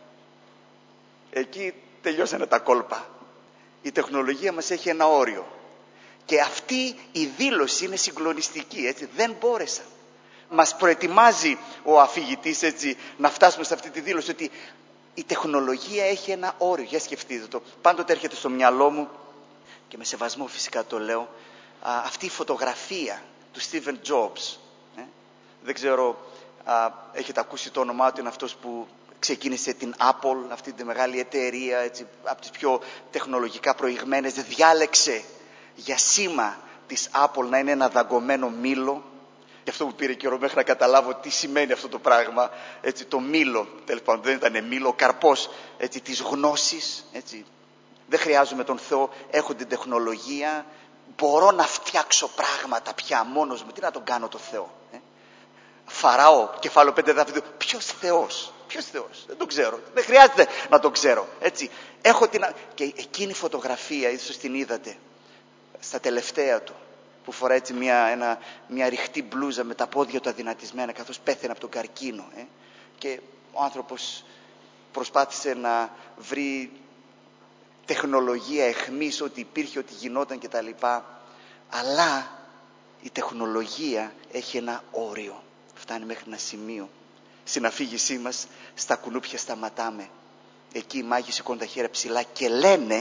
Εκεί τελειώσανε τα κόλπα. Η τεχνολογία μας έχει ένα όριο. Και αυτή η δήλωση είναι συγκλονιστική. Έτσι. Δεν μπόρεσαν. Μας προετοιμάζει ο αφηγητής έτσι, να φτάσουμε σε αυτή τη δήλωση ότι η τεχνολογία έχει ένα όριο. Για σκεφτείτε το. Πάντοτε έρχεται στο μυαλό μου, και με σεβασμό φυσικά το λέω, α, αυτή η φωτογραφία του Steve Jobs. Ε? Δεν ξέρω, α, έχετε ακούσει το όνομά του, είναι αυτός που ξεκίνησε την Apple, αυτή τη μεγάλη εταιρεία, έτσι, από τις πιο τεχνολογικά προηγμένες. Διάλεξε για σήμα της Apple να είναι ένα δαγκωμένο μήλο. Και αυτό που πήρε καιρό μέχρι να καταλάβω τι σημαίνει αυτό το πράγμα. Έτσι, το μήλο, τέλος πάντων δεν ήταν μήλο, ο καρπός έτσι, της γνώσης. Έτσι. Δεν χρειάζομαι τον Θεό, έχω την τεχνολογία, μπορώ να φτιάξω πράγματα πια μόνος μου. Τι να τον κάνω το Θεό. Ε? Φαραώ, κεφάλαιο πέντε Δαβίδου. Ποιος Θεός, ποιος Θεός, δεν τον ξέρω. Δεν χρειάζεται να τον ξέρω. Έτσι. Έχω την... Και εκείνη η φωτογραφία, ίσως την είδατε, στα τελευταία του, που φοράει έτσι μια, ένα, μια ρηχτή μπλούζα με τα πόδια του αδυνατισμένα, καθώς πέθαινε από τον καρκίνο. Ε? Και ο άνθρωπος προσπάθησε να βρει τεχνολογία εχμής, ότι υπήρχε, ότι γινόταν κτλ. Αλλά η τεχνολογία έχει ένα όριο. Φτάνει μέχρι ένα σημείο. Στην αφήγησή μας, στα κουνούπια σταματάμε. Εκεί οι μάγοι σηκώνουν τα χέρια ψηλά και λένε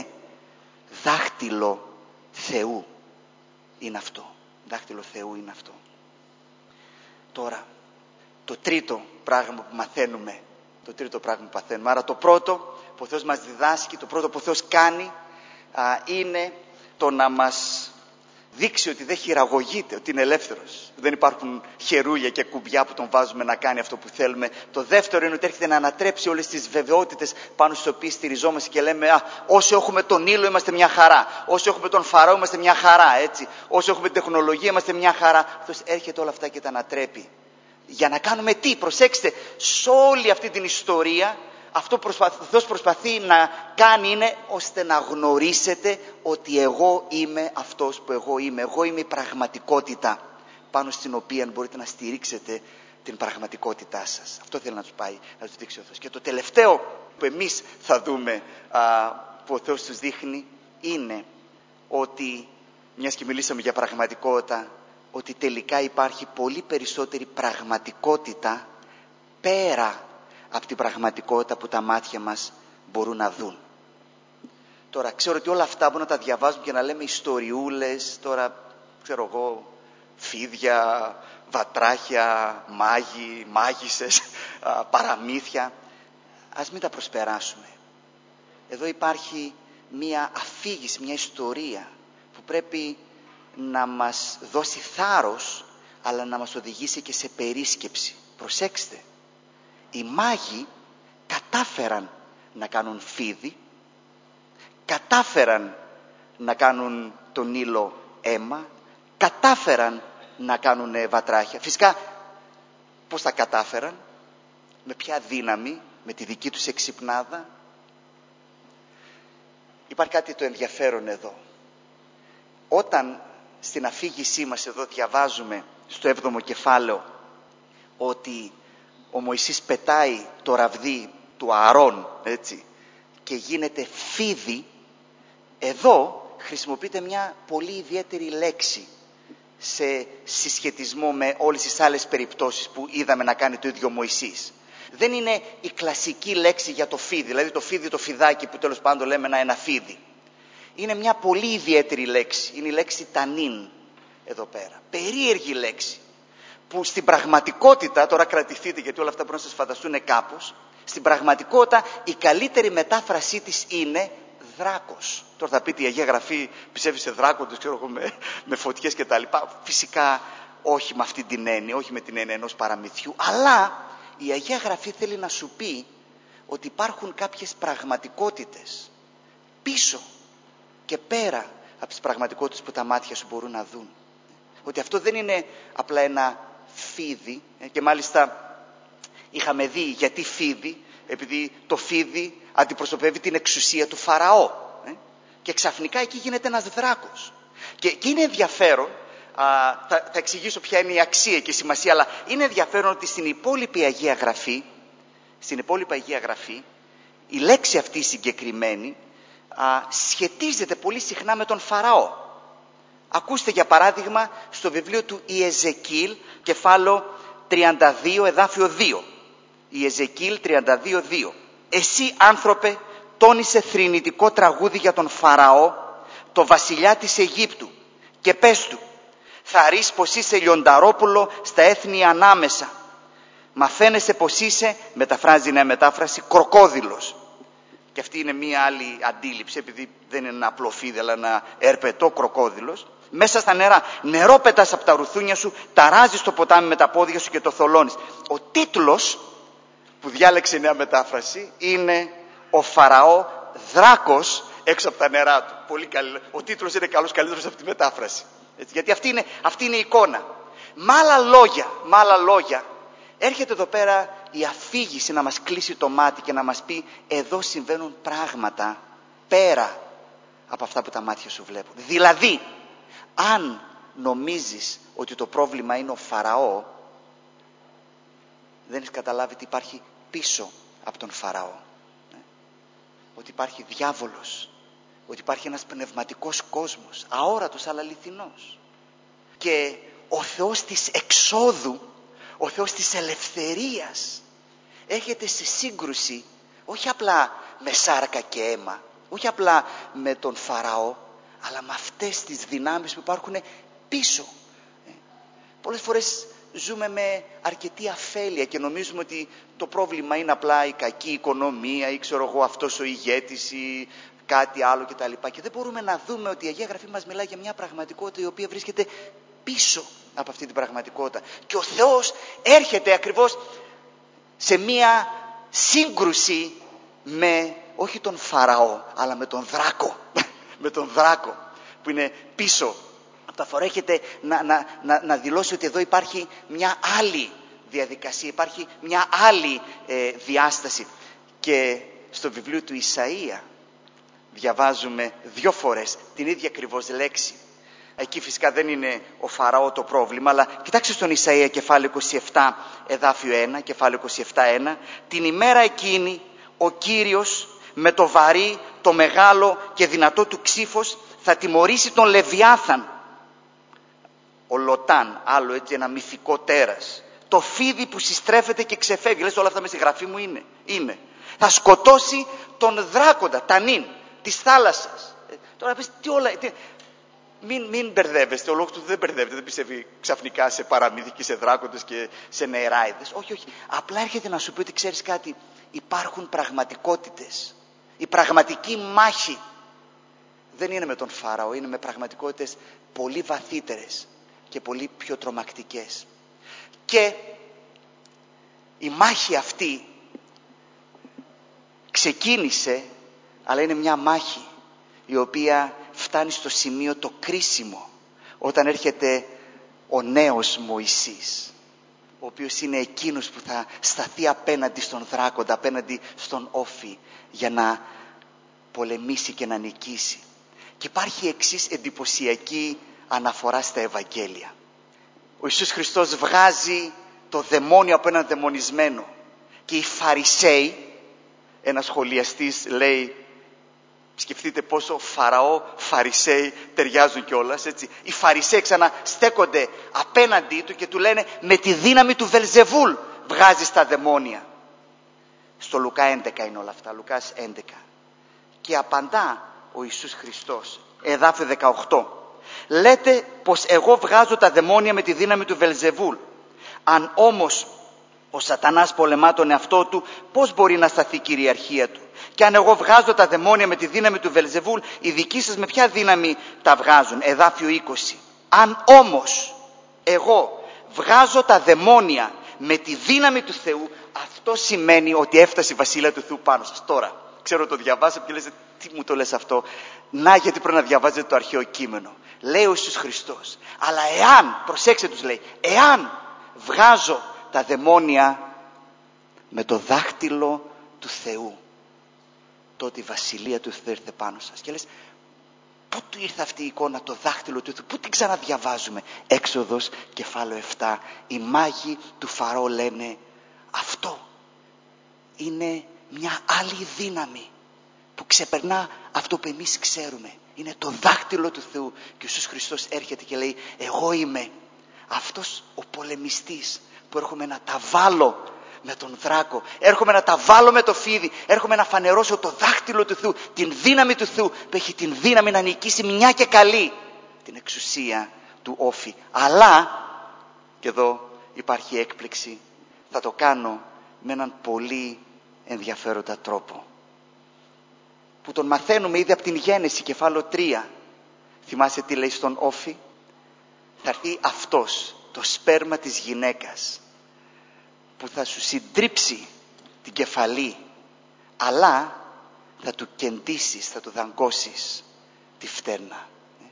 δάχτυλο Θεού είναι αυτό. Δάχτυλο Θεού είναι αυτό. Τώρα, το τρίτο πράγμα που μαθαίνουμε, το τρίτο πράγμα που μαθαίνουμε, άρα το πρώτο που ο Θεός μας διδάσκει, το πρώτο που ο Θεός κάνει α, είναι το να μας δείξει ότι δεν χειραγωγείται, ότι είναι ελεύθερος. Δεν υπάρχουν χερούλια και κουμπιά που τον βάζουμε να κάνει αυτό που θέλουμε. Το δεύτερο είναι ότι έρχεται να ανατρέψει όλες τις βεβαιότητες πάνω στις οποίες στηριζόμαστε και λέμε α, όσοι έχουμε τον Νείλο είμαστε μια χαρά. Όσοι έχουμε τον Φαραώ είμαστε μια χαρά. Έτσι. Όσοι έχουμε την τεχνολογία είμαστε μια χαρά. Αυτός έρχεται όλα αυτά και τα ανατρέπει. Για να κάνουμε τι, προσέξτε, σε όλη αυτή την ιστορία αυτό που ο Θεός προσπαθεί να κάνει είναι ώστε να γνωρίσετε ότι εγώ είμαι αυτός που εγώ είμαι. Εγώ είμαι η πραγματικότητα πάνω στην οποία μπορείτε να στηρίξετε την πραγματικότητά σας. Αυτό θέλει να τους πάει, να τους δείξει ο Θεός. Και το τελευταίο που εμείς θα δούμε α, που ο Θεός τους δείχνει είναι ότι, μιας και μιλήσαμε για πραγματικότητα, ότι τελικά υπάρχει πολύ περισσότερη πραγματικότητα πέρα από την πραγματικότητα που τα μάτια μας μπορούν να δουν. Τώρα ξέρω ότι όλα αυτά μπορούμε να τα διαβάζουμε και να λέμε ιστοριούλες, τώρα ξέρω εγώ φίδια, βατράχια, μάγοι, μάγισσες, παραμύθια. Ας μην τα προσπεράσουμε. Εδώ υπάρχει μια αφήγηση, μια ιστορία που πρέπει να μας δώσει θάρρος, αλλά να μας οδηγήσει και σε περίσκεψη. Προσέξτε. Οι μάγοι κατάφεραν να κάνουν φίδι, κατάφεραν να κάνουν τον Νείλο αίμα, κατάφεραν να κάνουν βατράχια. Φυσικά, πώς τα κατάφεραν, με ποια δύναμη, με τη δική τους εξυπνάδα. Υπάρχει κάτι το ενδιαφέρον εδώ. Όταν στην αφήγησή μας εδώ διαβάζουμε στο έβδομο κεφάλαιο ότι ο Μωυσής πετάει το ραβδί του Ααρών, έτσι, και γίνεται φίδι, εδώ χρησιμοποιείται μια πολύ ιδιαίτερη λέξη σε συσχετισμό με όλες τις άλλες περιπτώσεις που είδαμε να κάνει το ίδιο ο Μωυσής. Δεν είναι η κλασική λέξη για το φίδι, δηλαδή το φίδι, το φιδάκι που τέλος πάντων λέμε ένα φίδι. Είναι μια πολύ ιδιαίτερη λέξη, είναι η λέξη τανίν εδώ πέρα. Περίεργη λέξη, που στην πραγματικότητα, τώρα κρατηθείτε γιατί όλα αυτά μπορούν να σας φανταστούν κάπως, στην πραγματικότητα η καλύτερη μετάφρασή της είναι δράκος. Τώρα θα πείτε η Αγία Γραφή πιστεύει σε δράκοντες, ξέρω εγώ, με, με φωτιές και τα λοιπά. Φυσικά όχι με αυτή την έννοια, όχι με την έννοια ενός παραμυθιού, αλλά η Αγία Γραφή θέλει να σου πει ότι υπάρχουν κάποιες πραγματικότητες πίσω και πέρα από τις πραγματικότητες που τα μάτια σου μπορούν να δουν. Ότι αυτό δεν είναι απλά ένα φίδι, και μάλιστα είχαμε δει γιατί φίδι, επειδή το φίδι αντιπροσωπεύει την εξουσία του Φαραώ, ε? και ξαφνικά εκεί γίνεται ένας δράκος. Και, και είναι ενδιαφέρον, α, θα, θα εξηγήσω ποια είναι η αξία και η σημασία, αλλά είναι ενδιαφέρον ότι στην υπόλοιπη Αγία Γραφή, στην υπόλοιπη Αγία Γραφή, η λέξη αυτή συγκεκριμένη α, σχετίζεται πολύ συχνά με τον Φαραώ. Ακούστε για παράδειγμα στο βιβλίο του Ιεζεκίλ, κεφάλαιο τριάντα δύο, εδάφιο δύο. Ιεζεκίλ τριάντα δύο, δύο. Εσύ άνθρωπε τόνισε θρηνητικό τραγούδι για τον Φαραώ, το βασιλιά της Αιγύπτου, και πες του, θα ρεις πως είσαι λιονταρόπουλο στα έθνη ανάμεσα. Μα φαίνεσαι πως είσαι, μεταφράζει νέα μετάφραση, κροκόδιλος. Και αυτή είναι μία άλλη αντίληψη, επειδή δεν είναι ένα απλό φίδι, αλλά ένα ερπετό κροκόδιλος. Μέσα στα νερά, νερό πετάς από τα ρουθούνια σου, ταράζεις το ποτάμι με τα πόδια σου και το θολώνεις. Ο τίτλος που διάλεξε η νέα μετάφραση είναι «Ο Φαραώ δράκος έξω από τα νερά του». Πολύ καλή. Ο τίτλος είναι καλός, καλύτερος από τη μετάφραση. Έτσι, γιατί αυτή είναι, αυτή είναι η εικόνα. Με άλλα λόγια, με άλλα λόγια, έρχεται εδώ πέρα η αφήγηση να μας κλείσει το μάτι και να μας πει εδώ συμβαίνουν πράγματα πέρα από αυτά που τα μάτια σου βλέπουν. Δηλαδή, αν νομίζεις ότι το πρόβλημα είναι ο Φαραώ, δεν έχεις καταλάβει τι υπάρχει πίσω από τον Φαραώ. Ότι υπάρχει διάβολος, ότι υπάρχει ένας πνευματικός κόσμος, αόρατος αλλά αληθινός. Και ο Θεός της εξόδου, ο Θεός της ελευθερίας, έρχεται σε σύγκρουση όχι απλά με σάρκα και αίμα, όχι απλά με τον Φαραώ, αλλά με αυτές τις δυνάμεις που υπάρχουν πίσω. Πολλές φορές ζούμε με αρκετή αφέλεια και νομίζουμε ότι το πρόβλημα είναι απλά η κακή οικονομία ή ξέρω εγώ αυτός ο ηγέτης ή κάτι άλλο κτλ. Και δεν μπορούμε να δούμε ότι η Αγία Γραφή μας μιλάει για μια πραγματικότητα η οποία βρίσκεται πίσω από αυτή την πραγματικότητα. Και ο Θεός έρχεται ακριβώς σε μια σύγκρουση με όχι τον Φαραώ αλλά με τον δράκο. με τον δράκο που είναι πίσω από τα φορά. Έρχεται να, να, να, να δηλώσει ότι εδώ υπάρχει μια άλλη διαδικασία, υπάρχει μια άλλη ε, διάσταση. Και στο βιβλίο του Ισαΐα διαβάζουμε δύο φορές την ίδια ακριβώς λέξη. Εκεί φυσικά δεν είναι ο Φαραώ το πρόβλημα, αλλά κοιτάξτε στον Ισαΐα κεφάλαιο είκοσι επτά εδάφιο ένα, κεφάλαιο είκοσι επτά ένα, την ημέρα εκείνη ο Κύριος με το βαρύ, το μεγάλο και δυνατό του ξύφος θα τιμωρήσει τον Λεβιάθαν, ο Λωτάν, άλλο έτσι ένα μυθικό τέρας, το φίδι που συστρέφεται και ξεφεύγει. Λες όλα αυτά μέσα στη γραφή μου είναι. είναι. Θα σκοτώσει τον δράκοντα, τανίν, της θάλασσας. Ε, τώρα πες τι όλα... Τι... Μην, μην μπερδεύεστε, ο λόγος του δεν μπερδεύεται, δεν πιστεύει ξαφνικά σε παραμύθι και σε δράκοντες και σε νεράιδες. Όχι, όχι. Απλά έρχεται να σου πει ότι ξέρεις κάτι, υπάρχουν πραγματικότητες. Η πραγματική μάχη δεν είναι με τον Φαραώ, είναι με πραγματικότητες πολύ βαθύτερες και πολύ πιο τρομακτικές. Και η μάχη αυτή ξεκίνησε, αλλά είναι μια μάχη η οποία φτάνει στο σημείο το κρίσιμο, Όταν έρχεται ο νέος Μωυσής, ο οποίος είναι εκείνος που θα σταθεί απέναντι στον δράκοντα, απέναντι στον όφη, για να πολεμήσει και να νικήσει. Και υπάρχει εξής εντυπωσιακή αναφορά στα Ευαγγέλια. Ο Ιησούς Χριστός βγάζει το δαιμόνιο από έναν δαιμονισμένο και οι Φαρισαίοι, ένας σχολιαστής λέει, σκεφτείτε πόσο Φαραώ, Φαρισαίοι ταιριάζουν κιόλας, έτσι. Οι Φαρισαίοι ξαναστέκονται απέναντί του και του λένε, με τη δύναμη του Βελζεβούλ βγάζεις τα δαιμόνια. Στο Λουκά έντεκα είναι όλα αυτά, Λουκάς έντεκα. Και απαντά ο Ιησούς Χριστός, εδάφιο δεκαοκτώ. Λέτε πως εγώ βγάζω τα δαιμόνια με τη δύναμη του Βελζεβούλ. Αν όμως ο σατανάς πολεμά τον εαυτό του, πώς μπορεί να σταθεί η κυριαρχία του? Και αν εγώ βγάζω τα δαιμόνια με τη δύναμη του Βελζεβούλ, οι δικοί σας με ποια δύναμη τα βγάζουν? Εδάφιο είκοσι. Αν όμως εγώ βγάζω τα δαιμόνια με τη δύναμη του Θεού, αυτό σημαίνει ότι έφτασε η Βασιλεία του Θεού πάνω σας. Τώρα, ξέρω το διαβάσατε και λέτε, τι μου το λες αυτό? Να, γιατί πρέπει να διαβάζετε το αρχαίο κείμενο. Λέει ο Ιησούς Χριστός, αλλά εάν, προσέξτε τους λέει, εάν βγάζω τα δαιμόνια με το δάχτυλο του Θεού, τότε η Βασιλεία του Θεού ήρθε πάνω σας. Και λες, πού του ήρθε αυτή η εικόνα, το δάχτυλο του Θεού, πού την ξαναδιαβάζουμε? Έξοδος κεφάλαιο επτά. Οι μάγοι του Φαραώ λένε, αυτό είναι μια άλλη δύναμη που ξεπερνά αυτό που εμείς ξέρουμε. Είναι το δάχτυλο του Θεού. Και ο Ιησούς Χριστός έρχεται και λέει, εγώ είμαι αυτός ο πολεμιστής που έρχομαι να τα βάλω με τον δράκο, έρχομαι να τα βάλω με το φίδι, έρχομαι να φανερώσω το δάχτυλο του Θεού, την δύναμη του Θεού που έχει την δύναμη να νικήσει μια και καλή την εξουσία του όφη. Αλλά, και εδώ υπάρχει έκπληξη, θα το κάνω με έναν πολύ ενδιαφέροντα τρόπο, που τον μαθαίνουμε ήδη από την Γένεση κεφάλαιο τρία. Θυμάσαι τι λέει στον όφη? Θα έρθει αυτός, το σπέρμα της γυναίκας, που θα σου συντρίψει την κεφαλή, αλλά θα του κεντήσεις, θα του δαγκώσεις τη φτέρνα.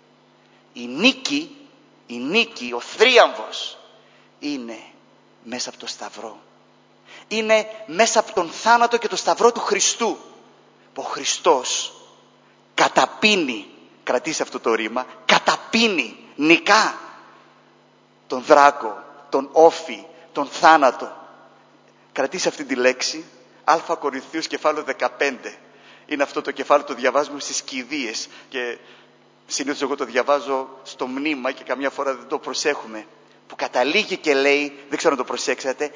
Η νίκη, η νίκη, ο θρίαμβος είναι μέσα από το σταυρό. Είναι μέσα από τον θάνατο και το σταυρό του Χριστού. Ο Χριστός καταπίνει, κρατήσει αυτό το ρήμα, καταπίνει, νικά τον δράκο, τον όφη, τον θάνατο. Κρατήσει αυτή τη λέξη, Α Κορινθίους κεφάλαιο δεκαπέντε. Είναι αυτό το κεφάλαιο, το διαβάζουμε στις κηδείες και συνήθως εγώ το διαβάζω στο μνήμα και καμιά φορά δεν το προσέχουμε. Που καταλήγει και λέει, δεν ξέρω αν το προσέξατε,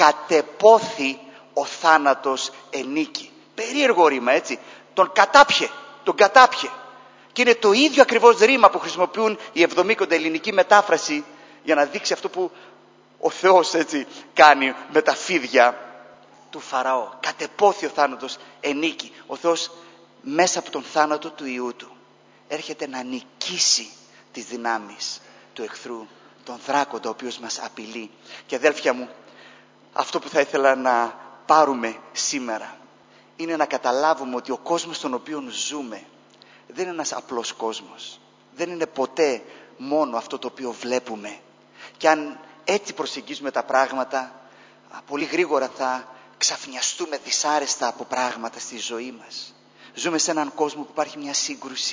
κατεπόθη ο θάνατος ενίκη. Περίεργο ρήμα, έτσι. Τον κατάπιε, τον κατάπιε. Και είναι το ίδιο ακριβώς ρήμα που χρησιμοποιούν η εβδομήκοντα ελληνική μετάφραση για να δείξει αυτό που ο Θεός, έτσι, κάνει με τα φίδια του Φαραώ. Κατεπόθη ο θάνατος ενίκη. Ο Θεός μέσα από τον θάνατο του Υιού Του έρχεται να νικήσει τις δυνάμεις του εχθρού, τον δράκοντα ο οποίος μας απειλεί. Και αδέλφια μου, αυτό που θα ήθελα να πάρουμε σήμερα είναι να καταλάβουμε ότι ο κόσμος στον οποίο ζούμε δεν είναι ένας απλός κόσμος. Δεν είναι ποτέ μόνο αυτό το οποίο βλέπουμε. Και αν έτσι προσεγγίζουμε τα πράγματα, πολύ γρήγορα θα ξαφνιαστούμε δυσάρεστα από πράγματα στη ζωή μας. Ζούμε σε έναν κόσμο που υπάρχει μια σύγκρουση.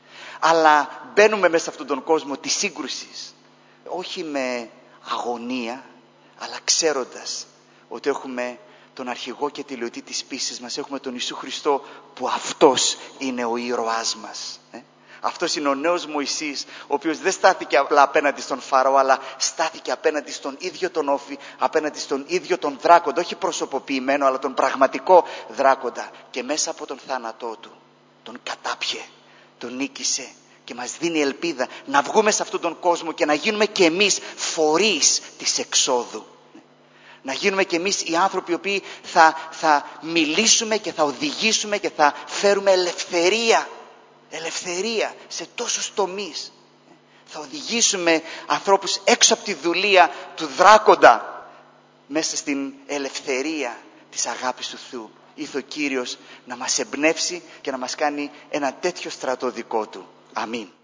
Αλλά μπαίνουμε μέσα σε αυτόν τον κόσμο της σύγκρουσης, όχι με αγωνία, αλλά ξέροντας ότι έχουμε τον αρχηγό και τελειωτή της πίστης μας, έχουμε τον Ιησού Χριστό, που αυτός είναι ο ήρωάς μας. Ε? Αυτός είναι ο νέος Μωυσής, ο οποίος δεν στάθηκε απλά απέναντι στον Φαραώ, αλλά στάθηκε απέναντι στον ίδιο τον όφη, απέναντι στον ίδιο τον δράκοντα, όχι προσωποποιημένο, αλλά τον πραγματικό δράκοντα. Και μέσα από τον θάνατό του τον κατάπιε, τον νίκησε και μας δίνει ελπίδα να βγούμε σε αυτόν τον κόσμο και να γίνουμε και εμείς φορείς της εξόδου. Να γίνουμε και εμείς οι άνθρωποι οι οποίοι θα, θα μιλήσουμε και θα οδηγήσουμε και θα φέρουμε ελευθερία. Ελευθερία σε τόσους τομείς. Θα οδηγήσουμε ανθρώπους έξω από τη δουλεία του δράκοντα μέσα στην ελευθερία της αγάπης του Θεού. Ήρθε ο Κύριος να μας εμπνεύσει και να μας κάνει ένα τέτοιο στρατό δικό Του. Αμήν.